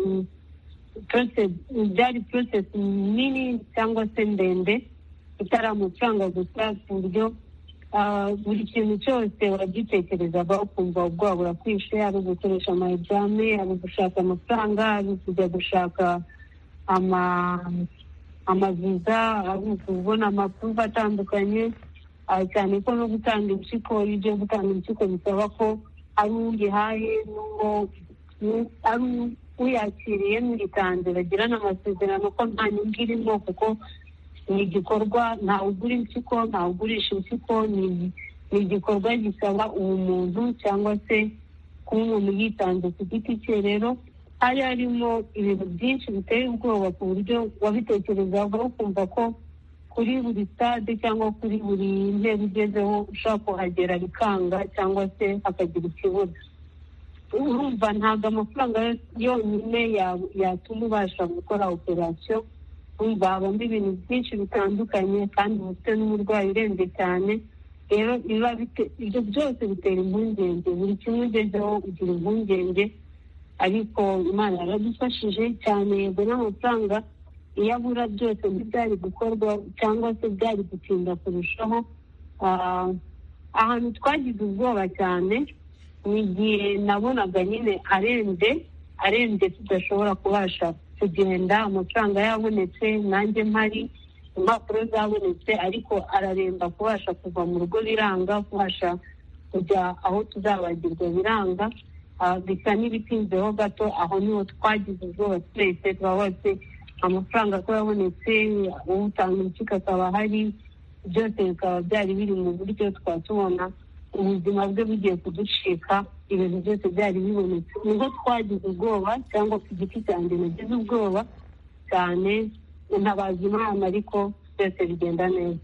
byari process nini cyangwa se ndende, itari amafaranga gusa, ku buryo buri kintu cyose uragitekerezaga ukumva ubwoba burakwishe, ari ugukoresha amayegame, ari ugushaka amafaranga, ari kujya gushaka amaviza, ari ukubona amakuru atandukanye, cyane ko no gutanga impyiko, iyo ugiye gutanga impyiko bisaba ko ari uyihaye n'uwo ari uyakiriye n'uyitanze bagirana amasezerano ko nta nyungu irimo, kuko ni igikorwa ntawe ugura impyiko, ntawe ugurisha impyiko, ni igikorwa gisaba ubumuntu cyangwa se kuba umuntu yitanze ku giti cye. Rero hari harimo ibintu byinshi biteye ubwoba ku buryo wabitekerezaga ukumva ko kuri buri stade cyangwa kuri buri ntebe ugezeho ushobora kuhagera bikanga cyangwa se hakagira ikibuga. Urumva ntabwo amafaranga yonyine yatuma ubasha gukora operasiyo. Urumva habamo ibintu byinshi bitandukanye kandi ufite n'umurwayi urembye cyane. Rero ibyo byose bitera impungenge, buri kimwe ugezeho ugira impungenge, ariko Imana yaradufashije cyane. Yego n'amafaranga iyo abura byose ntibyari gukorwa cyangwa se byari gutinda kurushaho. Ahantu twagize ubwoba cyane ni igihe nabonaga nyine arembye arembye tudashobora kubasha kugenda, amafaranga yabonetse, nanjye mpari, impapuro zabonetse, ariko araremba, kubasha kuva mu rugo biranga, kubasha kujya aho tuzabagirwa biranga. Bisa n'ibitinzeho gato, aho niho twagize ubwoba twese, twabose amafaranga ko yabonetse, utanga impyiko akaba ahari, byose bikaba byari biri mu buryo twatubona ubuzima bwe bugiye kuducika, ibintu byose byari bibonetse. Niho twagize ubwoba, cyangwa ku giti cyanjye nagize ubwoba cyane, ntabaza Imana, ariko byose bigenda neza.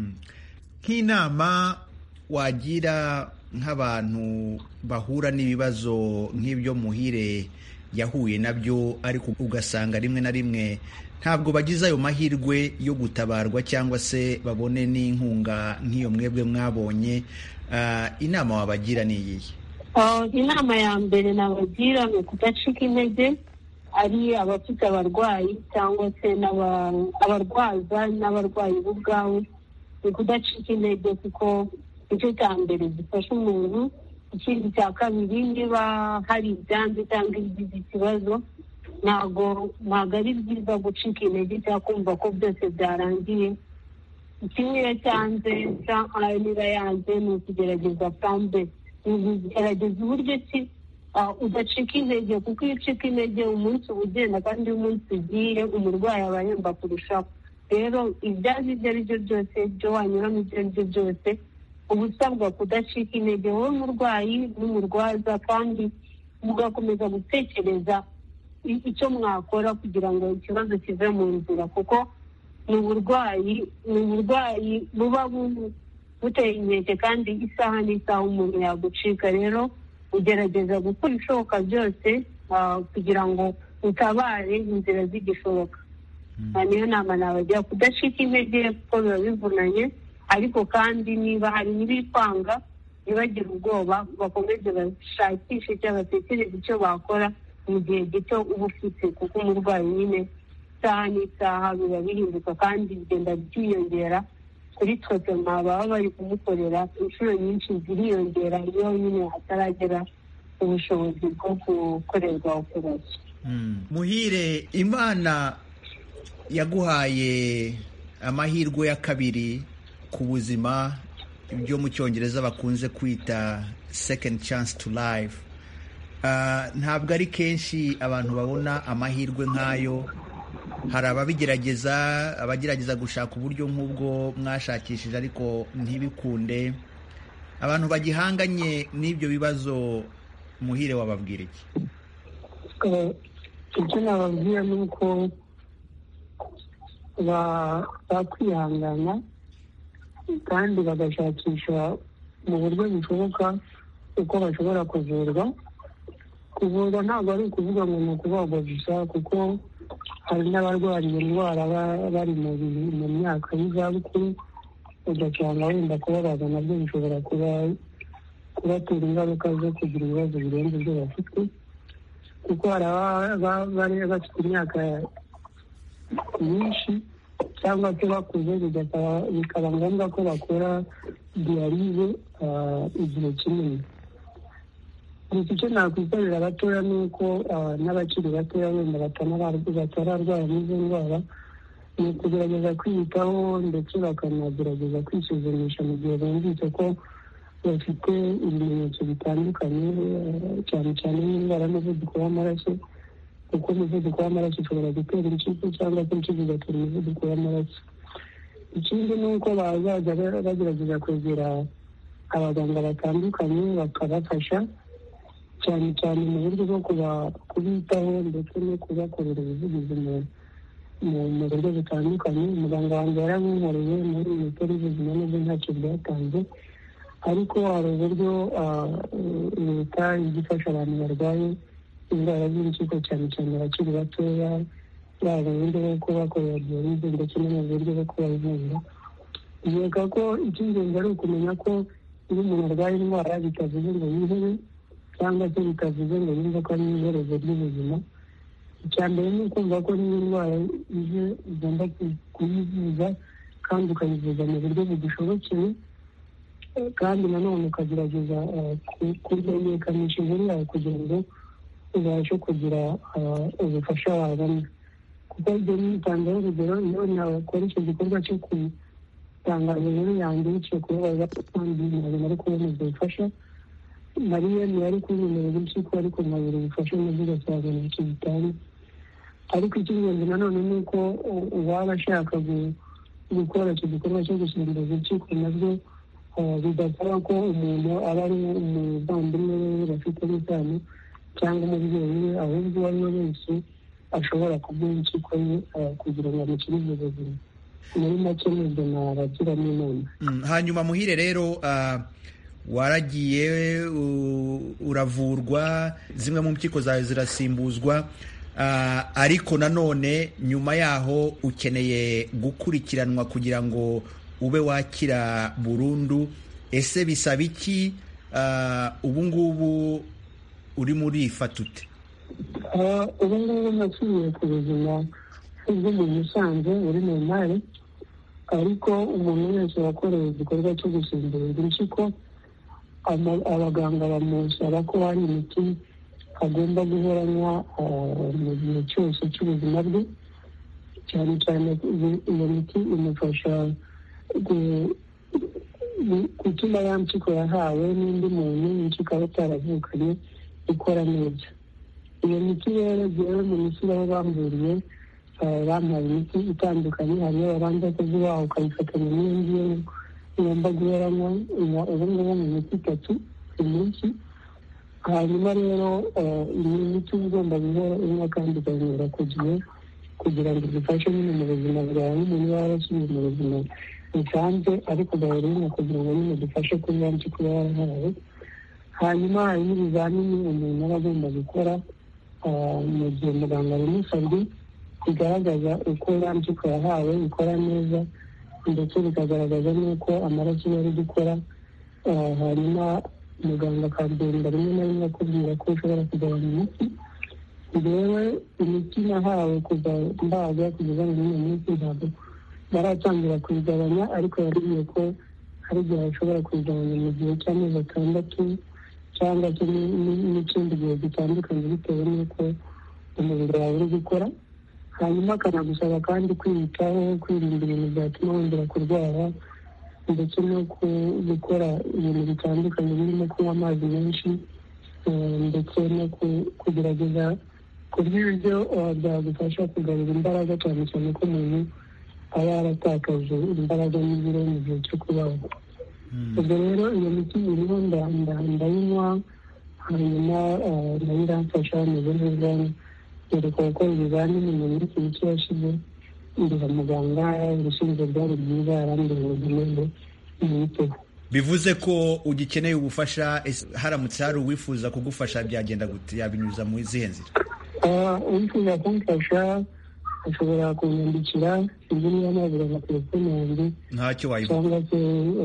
Nk'inama wagira nk'abantu bahura n'ibibazo nk'ibyo Muhire yahuye nabyo, ariko ugasanga rimwe na rimwe ntabwo bagize ayo mahirwe yo gutabarwa cyangwa se babone n'inkunga nk'iyo mwebwe mwabonye, inama wabagira ni iyihe? Inama ya mbere nabagira ni ukudacika intege, ari abafite abarwayi cyangwa se abarwaza n'abarwayi bo ubwabo, ni ukudacika intege, kuko icyo cya mbere gifasha umuntu. Ikindi cya kabiri, niba hari ibyanze cyangwa ibigize ikibazo, ntabwo ntabwo ari byiza gucika intege cyangwa kumva ko byose byarangiye. Kimwe iyo cyanze cyangwa niba yanze, ni ukugerageza pambe, ni ukugerageza uburyo ki udacika intege, kuko iyo ucika intege umunsi uba ugenda, kandi iyo umunsi ugiye umurwayi aba yumva kurushaho. Rero ibyazi ibyo ari byo byose, ibyo wanyuramo ibyo ari byo byose, uba usabwa kudacika intege, wowe umurwayi n'umurwaza, kandi mugakomeza gutekereza icyo mwakora kugira ngo ikibazo kive mu nzira, kuko ni uburwayi ni uburwayi buba buteye inkeke, kandi isaha n'isaha umuntu yagucika. Rero ugerageza gukora ibishoboka byose kugira ngo utabare inzira zigishoboka. Niyo nama nabagira, kudacika intege kuko biba bivunanye, ariko kandi niba hari n'ibipanga ntibagire ubwoba, bakomeze bashakishe cyangwa batekereze icyo bakora mu gihe gito uba ufite, kuko umurwayi nyine isaha n'isaha biba bihinduka kandi bigenda byiyongera ku kuri trotema baba bari kumukorera inshuro nyinshi ziriyongera iyo nyine hataragera ubushobozi bwo gukorerwa operasiyo. Muhire, Imana yaguhaye amahirwe ya kabiri ku buzima, ibyo mu cyongereza bakunze kwita second chance to life. Uh, ntabwo ari kenshi abantu babona amahirwe nk'ayo. Hari ababigerageza, abagerageza gushaka uburyo nk'ubwo mwashakishije ariko ntibikunde. Abantu bagihanganye n'ibyo bibazo, Muhire wababwira iki? Icyo nababwira ni uko bakwihangana kandi bagashakisha mu buryo bushoboka uko bashobora kuvurwa. Kuvurwa ntabwo ari ukuvuga ngo ni ukubagwa gusa, kuko hari n'abarwariye indwara bari mu myaka y'izabukuru, ugasanga wenda kubabaza nabyo bishobora kubatera ingaruka zo kugira ibibazo birenze ibyo bafite, kuko hari abari bafite imyaka myinshi cyangwa se bakuze bikaba ngombwa ko bakora diyalize igihe kinini. Gusa icyo nakwitabira abatoya ni uko n'abakiri batoya wenda batararwara n'izo ndwara, ni ukugerageza kwiyitaho ndetse bakanagerageza kwisuzumisha mu gihe bumvise ko bafite ibimenyetso bitandukanye, cyane cyane n'indwara y'umuvuduko w'amaraso, kuko umuvuduko w'amaraso ushobora gutera impyiko cyangwa se impyiko igatera umuvuduko w'amaraso. Ikindi ni uko bazajya bagerageza kwegera abaganga batandukanye bakabafasha, cyane cyane mu buryo bwo kubitaho ndetse no kubakorera ubuvugizi mu buryo butandukanye. Umuganga wanjye yarankoreye muri minisiteri y'ubuzima n'ubwo ntacyo byatanze, ariko hari uburyo leta igifasha abantu barwaye indwara z'impyiko cyane cyane abakiri batoya, yaba uburyo bwo kubakorera diyalize ndetse no mu buryo bwo kubavura. Nkeka ko icy'ingenzi ari ukumenya ko iyo umuntu arwaye indwara bitavuze ngo yihebe cyangwa se bitavuze ngo yumve ko ari iherezo ry'ubuzima. Icya mbere ni ukumva ko niyo ndwara ije ugomba kuyivuza kandi ukayivuza mu buryo bugushobokeye, kandi nanone ukagerageza kumenyekanisha inkuru yawe kugira ngo ubashe kugira ubufasha wabona. Kuko ibyo nitangaho urugero, iyo nakora icyo gikorwa cyo gutangaza inkuru yanjye biciye kubabaza kandi ntabwo ari kubona ubwo bufasha, Mariya ntiyari kuyemerera impyiko ariko nkabura ubufasha navuga cyane mu bice bitanu. Ariko icy'ingenzi nanone ni uko uwaba ashaka gukora icyo gikorwa cyo gusimbuza impyiko nabyo bidasaba ko umuntu aba ari umuvandimwe we bafite n'isano cyangwa umubyeyi we, ahubwo uwo ari we wese ashobora kuguha impyiko ye kugira ngo amukirize ubuzima. Muri make nibyo nabagira n'inama. Hanyuma Muhire rero, waragiye uravurwa, zimwe mu mpyiko zawe zirasimbuzwa, ariko nanone nyuma yaho ukeneye gukurikiranwa kugira ngo ube wakira burundu. Ese bisaba iki? ubu ngubu urimo urifata ute? ubu ngubu nasubiye ku buzima bw'umuntu usanzwe uri mu ntare, ariko umuntu wese wakoreye igikorwa cyo gusimbuza impyiko, abaganga bamusaba ko hari imiti agomba guhoranywa mu gihe cyose cy'ubuzima bwe, cyane cyane iyo miti imufasha gutuma ya mpyiko yahawe n'undi muntu impyiko aba ataravukanye ikora neza. Iyo miti rero jyewe mu miti baba bamburiye bampaye imiti itandukanye, hariyo babanza kuzibaha ukayifatanya n'iyo ngiyo ngomba guhoranywa ubu ngubu mu miti itatu ku munsi. Hanyuma rero iyi miti ugomba guhora unywa kandi ukayinywera ku gihe kugira ngo zifashe nyine mu buzima bwawe n'umuntu waba yarasubiye mu buzima bisanzwe, ariko ugahora unywa kugira ngo nyine dufashe kuri ya mpyiko kuba yarahawe. Hanyuma hari n'ibizamini umuntu aba agomba gukora mu gihe muganga abimusabye, bigaragaza uko ya mpyiko yahawe ikora neza ndetse bikagaragaza n'uko amaraso yari gukora. Hanyuma muganga akagenda rimwe na rimwe akubwira ko ushobora kugabanya imiti. Rero imiti nahawe kuva mbaga kugeza muri iyo minsi ntabwo baratangira kuyigabanya, ariko yariye ko hari igihe bashobora kuyigabanya mu gihe cy'amezi atandatu cyangwa se n'ikindi gihe gitandukanye bitewe n'uko umubiri wawe uri gukora. Hanyuma akanagusaba kandi kwiyitaho, kwirinda ibintu byatuma wongera kurwara, ndetse no gukora ibintu bitandukanye birimo kunywa amazi menshi, ndetse no kugerageza kurya ibiryo byagufasha kugarura imbaraga, cyane cyane ko umuntu aba yaratakaje imbaraga n'ibiro mu gihe cyo kubaho. ubwo rero iyo miti iriho ndayinywa, hanyuma nayo iramfasha meze neza, yereka gukora ibizamini mu minsi mike yashize, ndiha muganga ibisubizo byari byiza, arambwira ngo nkomeze imyiteho. Bivuze ko ugikeneye ubufasha, haramutse hari uwifuza kugufasha byagenda gute, yabinyuza mu zihe nzira? Uwifuza kumfasha ashobora kunyandikira, sinzi niba nabura na telefone yanjye ntacyo wayivuga, cyangwa se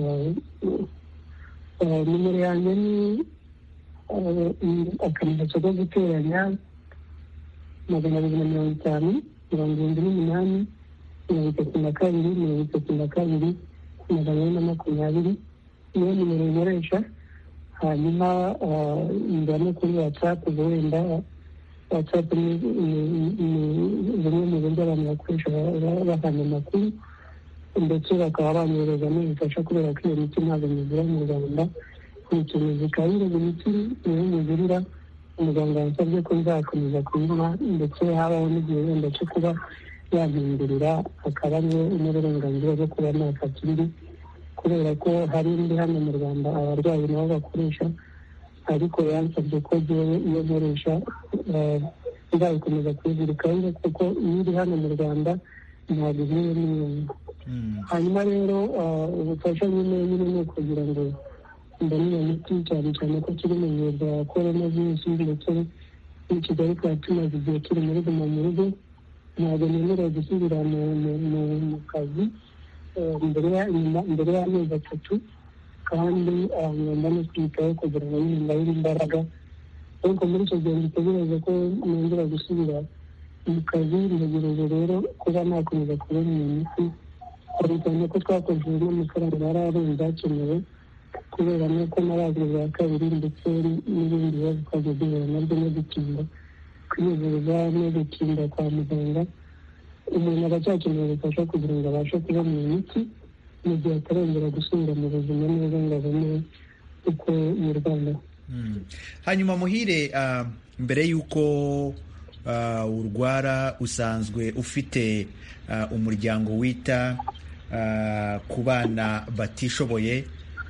nimero yanjye ni akamenyetso ko guteranya magana abiri na mirongo itanu mirongo irindwi n'umunani mirongo itatu na kabiri mirongo itatu na kabiri magana ane na makumyabiri, niyo nimero nkoresha. Hanyuma njya no kuri watsapu, wenda watsapu ni bumwe mu buryo abantu bakoresha bahana amakuru, ndetse bakaba banyohereza n'ibifasha, kubera ko iyo miti ntabwo migura mu Rwanda. Ukeneye ikayireba imiti niyo mugurira, umuganga yansabye ko nzakomeza kuyinywa, ndetse habaho n'igihe wenda cyo kuba yampindurira, akaba ariwe n'uburenganzira bwo kuba nafata indi, kubera ko hari indi hano mu Rwanda abarwayi nabo bakoresha, ariko yansabye ko jyewe iyo nkoresha nzayikomeza kuyizirikaho, kuko iyo iri hano mu Rwanda ntabwo ihuye n'imyenda. Hanyuma rero ubufasha nyine nyine ni ukugira ngo mbone iyo miti, cyane cyane ko turi mu bihe bya korona virusi, ndetse n'i Kigali twari tumaze igihe turi muri guma mu rugo, ntabwo nemerewe gusubira mu kazi mbere y'amezi atatu, kandi ngomba no kwitaho kugira ngo nyine ndabire imbaraga. Ariko muri icyo gihe ngitegereje ko nongera gusubira mu kazi, ntegereje rero kuba nakomeza kubona iyo miti, cyane cyane ko twakoresheje n'amafaranga yari arenze akenewe, kubera n'uko nabazwe bwa kabiri, ndetse n'ibindi bibazo twagiye duhura nabyo, no gutinda kwivuza no gutinda kwa muganga. Umuntu aba acyakeneye ubufasha kugira ngo abashe kubona iyo miti mu gihe atarongera gusubira mu buzima neza, ngo abone uko yirwanaho. Hanyuma Muhire, mbere y'uko urwara usanzwe ufite umuryango wita ku bana batishoboye,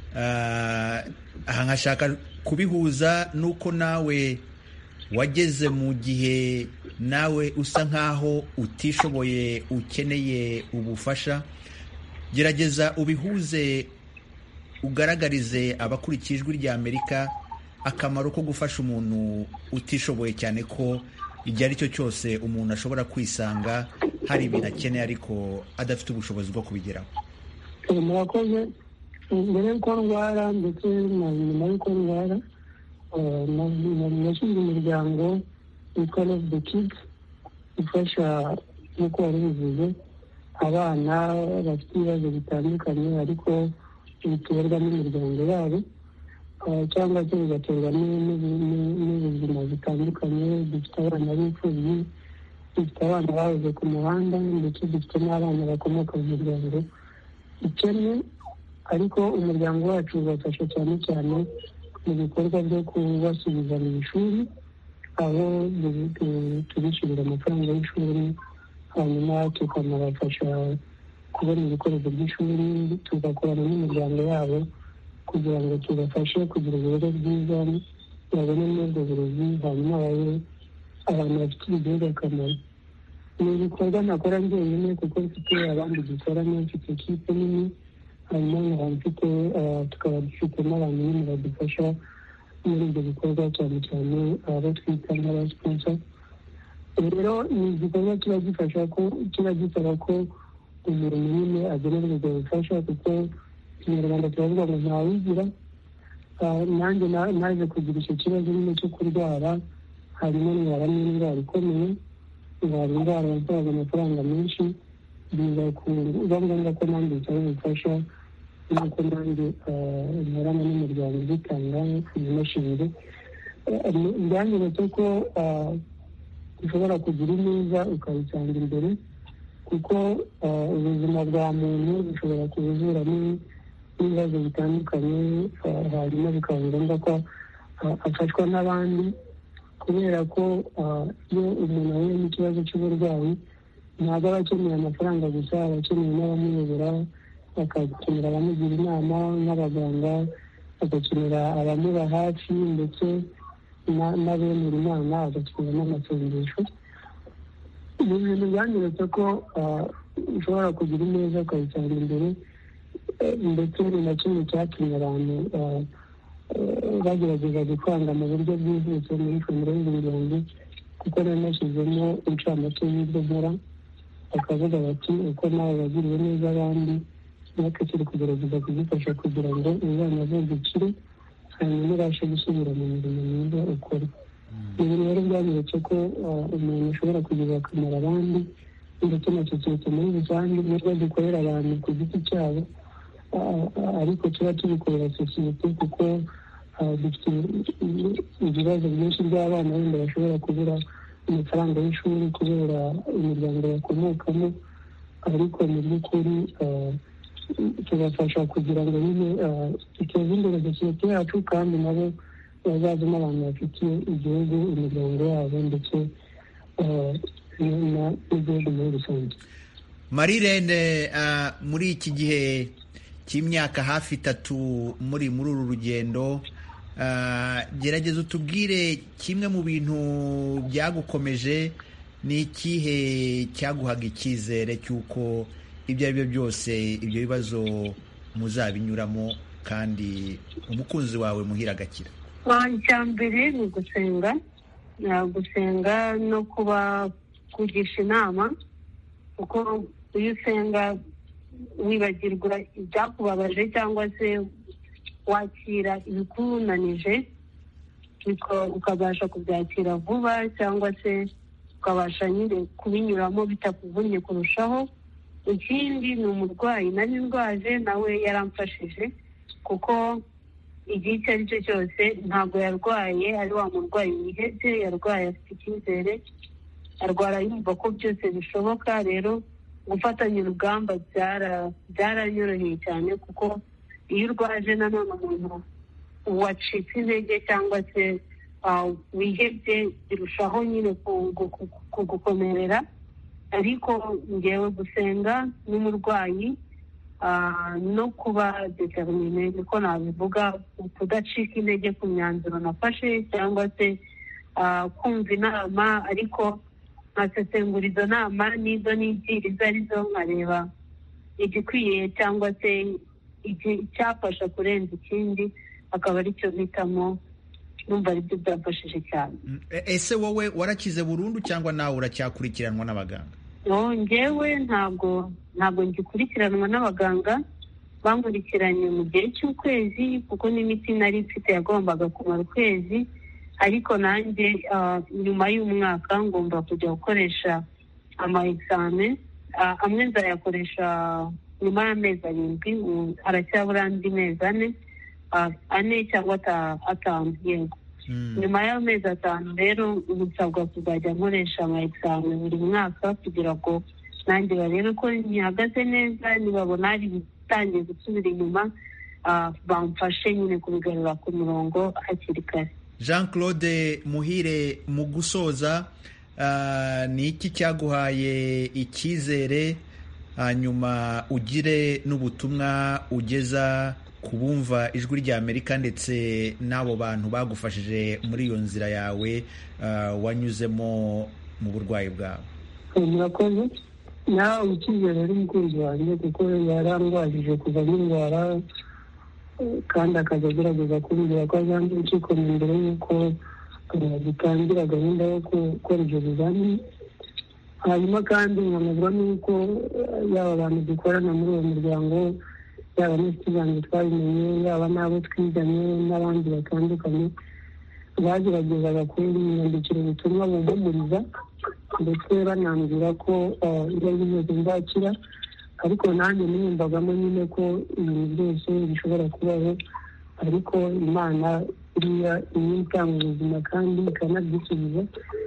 aha nkashaka kubihuza n'uko nawe wageze mu gihe nawe usa nk'aho utishoboye, ukeneye ubufasha. Gerageza ubihuze, ugaragarize abakurikiye Ijwi ry'Amerika akamaro ko gufasha umuntu utishoboye, cyane ko igihe ari cyo cyose umuntu ashobora kwisanga hari ibintu akeneye ariko adafite ubushobozi bwo kubigeraho. Murakoze. Mbere y'uko ndwara ndetse na nyuma y'uko ndwara, nashinze umuryango witwa Love the Kids, ufasha nk'uko wari ubivuze abana bafite ibibazo bitandukanye, ariko biterwa n'imiryango yabo, cyangwa se bigaterwa n'ubuzima butandukanye. Dufite abana b'imfubyi, dufite abana bahoze ku muhanda, ndetse dufite n'abana bakomoka mu miryango ikennye, ariko umuryango wacu ubafasha cyane cyane mu bikorwa byo kubasubiza mu ishuri, aho tubishyurira amafaranga y'ishuri, hanyuma tukanabafasha kubona ibikoresho by'ishuri, tugakorana n'imiryango yabo kugira ngo tubafashe kugira uburere bwiza, babone n'ubwo burezi, hanyuma babe abantu bafitiye igihugu akamaro. Ni ibikorwa nakora njyenyine kuko mfite abandi dukorana, mfite ikipe nini, hanyuma nkaba mfite tukaba dufite n'abantu nyine badufasha muri ibyo bikorwa, cyane cyane abo twita nk'abasiponsa. Rero ni igikorwa kiba gifasha ko kiba gisaba ko umuntu nyine agenerwa ubwo bufasha, kuko Ikinyarwanda turavuga ngo ntawigira. Nanjye naje kugira icyo kibazo nyine cyo kurwara, harimo ndwara n'indwara ikomeye, ndwara indwara yasabaga amafaranga menshi, biza kuba ngombwa ko nanjye nsaba ubufasha n'uko nanjye nkorana n'umuryango ugitanga imashini. Byanyeretse ko ushobora kugira ineza ukayisanga imbere, kuko ubuzima bwa muntu bushobora kubuzura n'ibibazo bitandukanye, hanyuma bikaba ngombwa ko afashwa n'abandi, kubera ko iyo umuntu ahuye n'ikibazo cy'uburwayi ntabwo aba akeneye amafaranga gusa, aba akeneye n'abamuyobora, bakakenera abamugira inama nk'abaganga, bagakenera abamuba hafi ndetse n'abemera imana, bagakenera n'amasengesho. Ni ibintu byanyeretse ko ushobora kugira ineza ukayisanga imbere, ndetse ni na kimwe cyatumye abantu bagerageza gutanga mu buryo bwihuse muri fomero y'ibirenge, kuko nari nashyizemo incamake y'ibyo nkora, bakavuga bati uko nawe wagiriwe neza abandi, natwe turi kugerageza kugufasha kugira ngo uzana zogukire hanyuma ubashe gusubira mu mirimo myiza ukora. Ibi rero byanyeretse ko umuntu ashobora kugirira akamaro abandi ndetse na sosiyete muri rusange, nubwo dukorera abantu ku giti cyabo ariko tuba tubikorera sosiyete, kuko dufite ibibazo byinshi by'abana wenda bashobora kubura amafaranga y'ishuri kubera imiryango bakomokamo, ariko mu by'ukuri tubafasha kugira ngo nyine duteze imbere sosiyete yacu, kandi nabo bazazamo abantu bafitiye igihugu, imiryango yabo ndetse n'igihugu muri rusange. Marie-Reine, muri iki gihe cy'imyaka hafi itatu muri muri uru rugendo, gerageza utubwire kimwe mu bintu byagukomeje, ni ikihe cyaguhaga icyizere cy'uko ibyo ari byo byose ibyo bibazo muzabinyuramo kandi umukunzi wawe muhira agakira? icya mbere ni ugusenga, gusenga no kuba kugisha inama, kuko iyo usenga wibagirwa ibyakubabaje cyangwa se wakira ibikunanije, ukabasha kubyakira vuba, cyangwa se ukabasha nyine kubinyuramo bitakuvunnye kurushaho. Ikindi ni umurwayi nari ndwaje, nawe yaramfashije, kuko igihe icyo ari cyo cyose ntabwo yarwaye ari wa murwayi wihebye, yarwaye afite icyizere, arwara yumva ko byose bishoboka. Rero gufatanya urugamba byaranyoroheye cyane, kuko iyo urwaje nanone umuntu wacitse intege cyangwa se wihebye birushaho nyine kugukomerera. Ariko ngewe gusenga n'umurwayi no kuba determine, niko nabivuga, kudacika intege ku myanzuro nafashe, cyangwa se kumva inama ariko nkasesengura izo nama n'izo nibwiriza arizo, nkareba igikwiye cyangwa se icyafasha kurenza ikindi, akaba aricyo mpitamo. Numva aribyo byafashije cyane. Ese wowe warakize burundu cyangwa nawe uracyakurikiranwa n'abaganga? No, ngewe ntabwo ntabwo ngikurikiranwa n'abaganga, bankurikiranye mu gihe cy'ukwezi, kuko n'imiti nari mfite yagombaga kumara ukwezi, ariko nanjye nyuma y'umwaka ngomba kujya gukoresha ama examen, amwe nzayakoresha nyuma y'amezi arindwi, haracyabura andi mezi ane ane cyangwa atanu yego. Nyuma y'amezi atanu rero nsabwa kuzajya nkoresha ama examen buri mwaka, kugira ngo nanjye barebe ko ntihagaze neza, nibabona hari bitangiye gusubira inyuma bamfashe nyine kubigarura ku murongo hakiri kare. Jean Claude Muhire, mu gusoza, ni iki cyaguhaye icyizere, hanyuma ugire n'ubutumwa ugeza ku bumva ijwi rya Amerika ndetse n'abo bantu bagufashije muri iyo nzira yawe wanyuzemo mu burwayi bwawe? Murakoze. Nawe icyizere ari umukunzi wanjye, kuko yarangwajije kuva n'indwara, kandi akajya agerageza kumbwira ko azanze ikikomeye mbere y'uko dutangira gahunda yo gukora ibyo bizamini. Hanyuma kandi nkanabwa n'uko yaba abantu dukorana muri uwo muryango, yaba n'inshuti zanjye twabimenye, yaba n'abo twiganye n'abandi batandukanye, bageragezaga kunyandikira ubutumwa bumpumuriza, ndetse banambwira ko ibyo ari byo byose nzakira, ariko nanjye niyumvagamo nyine ko ibintu byose bishobora kubaho, ariko Imana iriya niyo itanga ubuzima kandi ikanabyisubiza.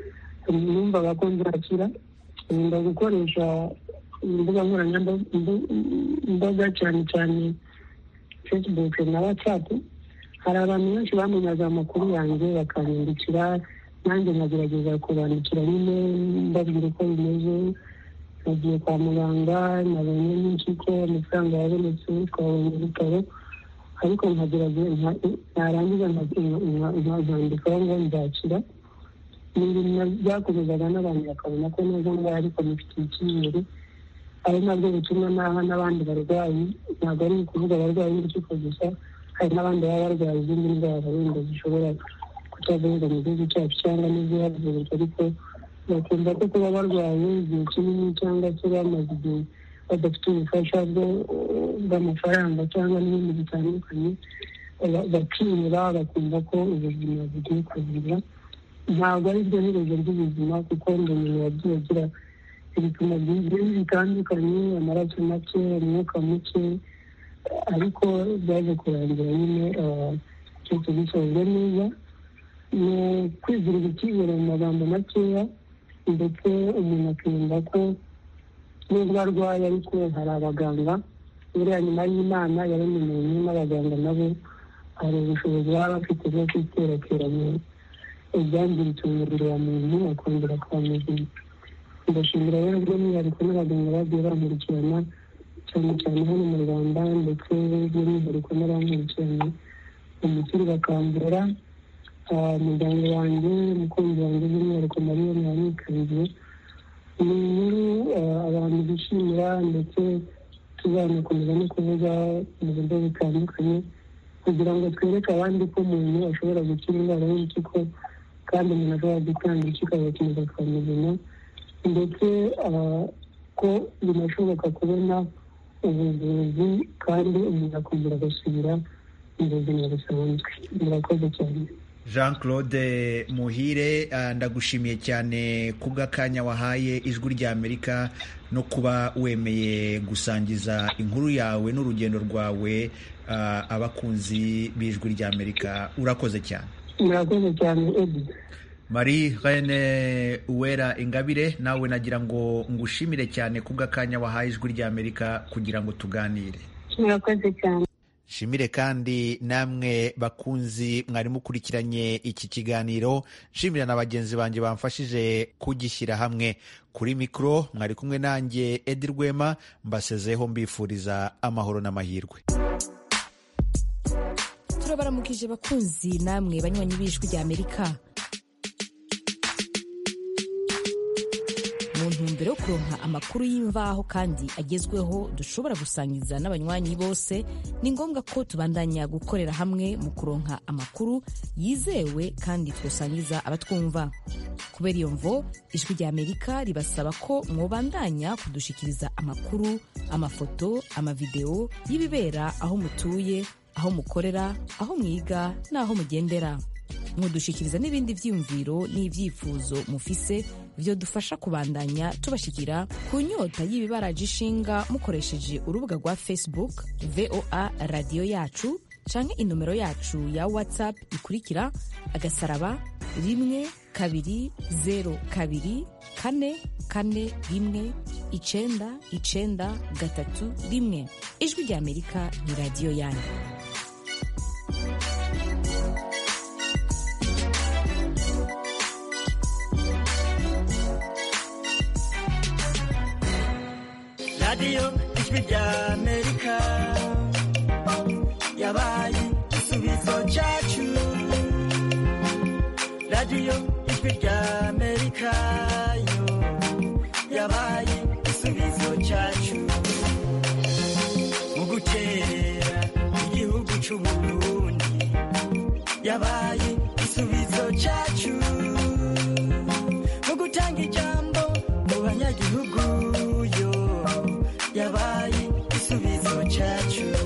Numvaga ko nzakira, nkunda gukoresha imbuga nkoranyambaga cyane cyane Facebook na WhatsApp. Hari abantu benshi bamenyaga amakuru yanjye bakanyandikira, nanjye nkagerageza kubandikira nyine mbabwira uko bimeze. Nagiye kwa muganga, nabonye n'impyiko, amafaranga yabonetse, twabonye ibitaro, ariko nkagerageza narangiza nkandikaho ngo nzakira. Ni ibintu byakomezaga n'abantu bakabona ko neza ngaho ariko mufitiye icyizere, ari nabwo bituma naha n'abandi barwayi, ntabwo ari ukuvuga abarwayi b'impyiko gusa, hari n'abandi baba barwaye izindi ndwara wenda zishobora kutavuga mu gihugu cyacu cyangwa n'izihavurwa, ariko bakumva ko kuba barwaye igihe kinini cyangwa se bamaze igihe badafite ubufasha bw'amafaranga cyangwa n'ibindi bitandukanye, bakiyura bakumva ko ubuzima bugiye kugira. Ntabwo ari byo herezo ry'ubuzima, kuko ngo umuntu yagiye agira ibipimo byinshi bitandukanye, amaraso make, umwuka muke, ariko byaje kurangira nyine cyose gisoje neza. Ni kwigirira icyizere mu magambo makeya, ndetse umuntu akiyumva ko nubwo arwaye ariko hari abaganga. Buriya nyuma y'Imana yaremye umuntu n'abaganga nabo hari ubushobozi baba bafite bwo kwiterateranya ibyangiritse mu mubiri wa muntu akongera akaba muzima. Ndashimira rero by'umwihariko n'abaganga bagiye bankurikirana cyane cyane hano mu Rwanda, ndetse by'umwihariko n'abankurikirana umukiri bakambura, umuryango wanjye, umukunzi wanjye by'umwihariko Mariya mwamwikabiriye. Ni inkuru abantu bishimira, ndetse tuzanakomeza no kuvuga mu buryo butandukanye kugira ngo twereke abandi ko umuntu ashobora gukira indwara y'impyiko, kandi umuntu ashobora gutanga impyiko agakomeza akaba muzima, ndetse ko binashoboka kubona ubuvuzi kandi umuntu akongera agasubira mu buzima busanzwe. Murakoze cyane. Jean Claude Muhire, ndagushimiye cyane kubw'akanya wahaye Ijwi ry'Amerika no kuba wemeye gusangiza inkuru yawe n'urugendo rwawe abakunzi b'Ijwi ry'Amerika. Urakoze cyane. Murakoze cyane Edi. Marie Reine Uwera Ingabire, nawe nagira ngo ngushimire cyane kubw'akanya wahaye Ijwi ry'Amerika kugira ngo tuganire. Murakoze cyane. Shimire kandi namwe bakunzi mwari mukurikiranye iki kiganiro. Shimira na bagenzi banjye bamfashije kugishyira hamwe. Kuri mikro mwari kumwe nanjye Edi Rwema, mbasezeho mbifuriza amahoro n'amahirwe. Turabaramukije bakunzi namwe banywanyi b'Ijwi ry'Amerika. Mu ntumbero yo kuronka amakuru y'imvaho kandi agezweho dushobora gusangiza n'abanywanyi bose, ni ngombwa ko tubandanya gukorera hamwe mu kuronka amakuru yizewe kandi twosangiza abatwumva. Kubera iyo mvo, Ijwi ry'Amerika ribasaba ko mwobandanya kudushikiriza amakuru, amafoto, amavideo y'ibibera aho mutuye, aho mukorera, aho mwiga n'aho mugendera. Mudushikiriza n'ibindi vyiyumviro n'ivyifuzo mufise vyo dufasha kubandanya tubashikira ku nyota y'ibibaraje ishinga mukoresheje urubuga rwa Facebook V O A Radio Yacu canke inomero yacu ya WhatsApp ikurikira agasaraba rimwe kabiri zero kabiri kane kane rimwe icenda icenda gatatu rimwe. Ijwi ry'Amerika ni radio yanyu. Radio Ijwi ry'Amerika yabaye igisubizo cyacu. Radio Ijwi ry'Amerika yo yabaye igisubizo cyacu mu gutera igihugu cy'u Burundi, yabaye igisubizo cyacu mu gutanga ijambo mu banyagihugu, yo yabaye igisubizo cyacu.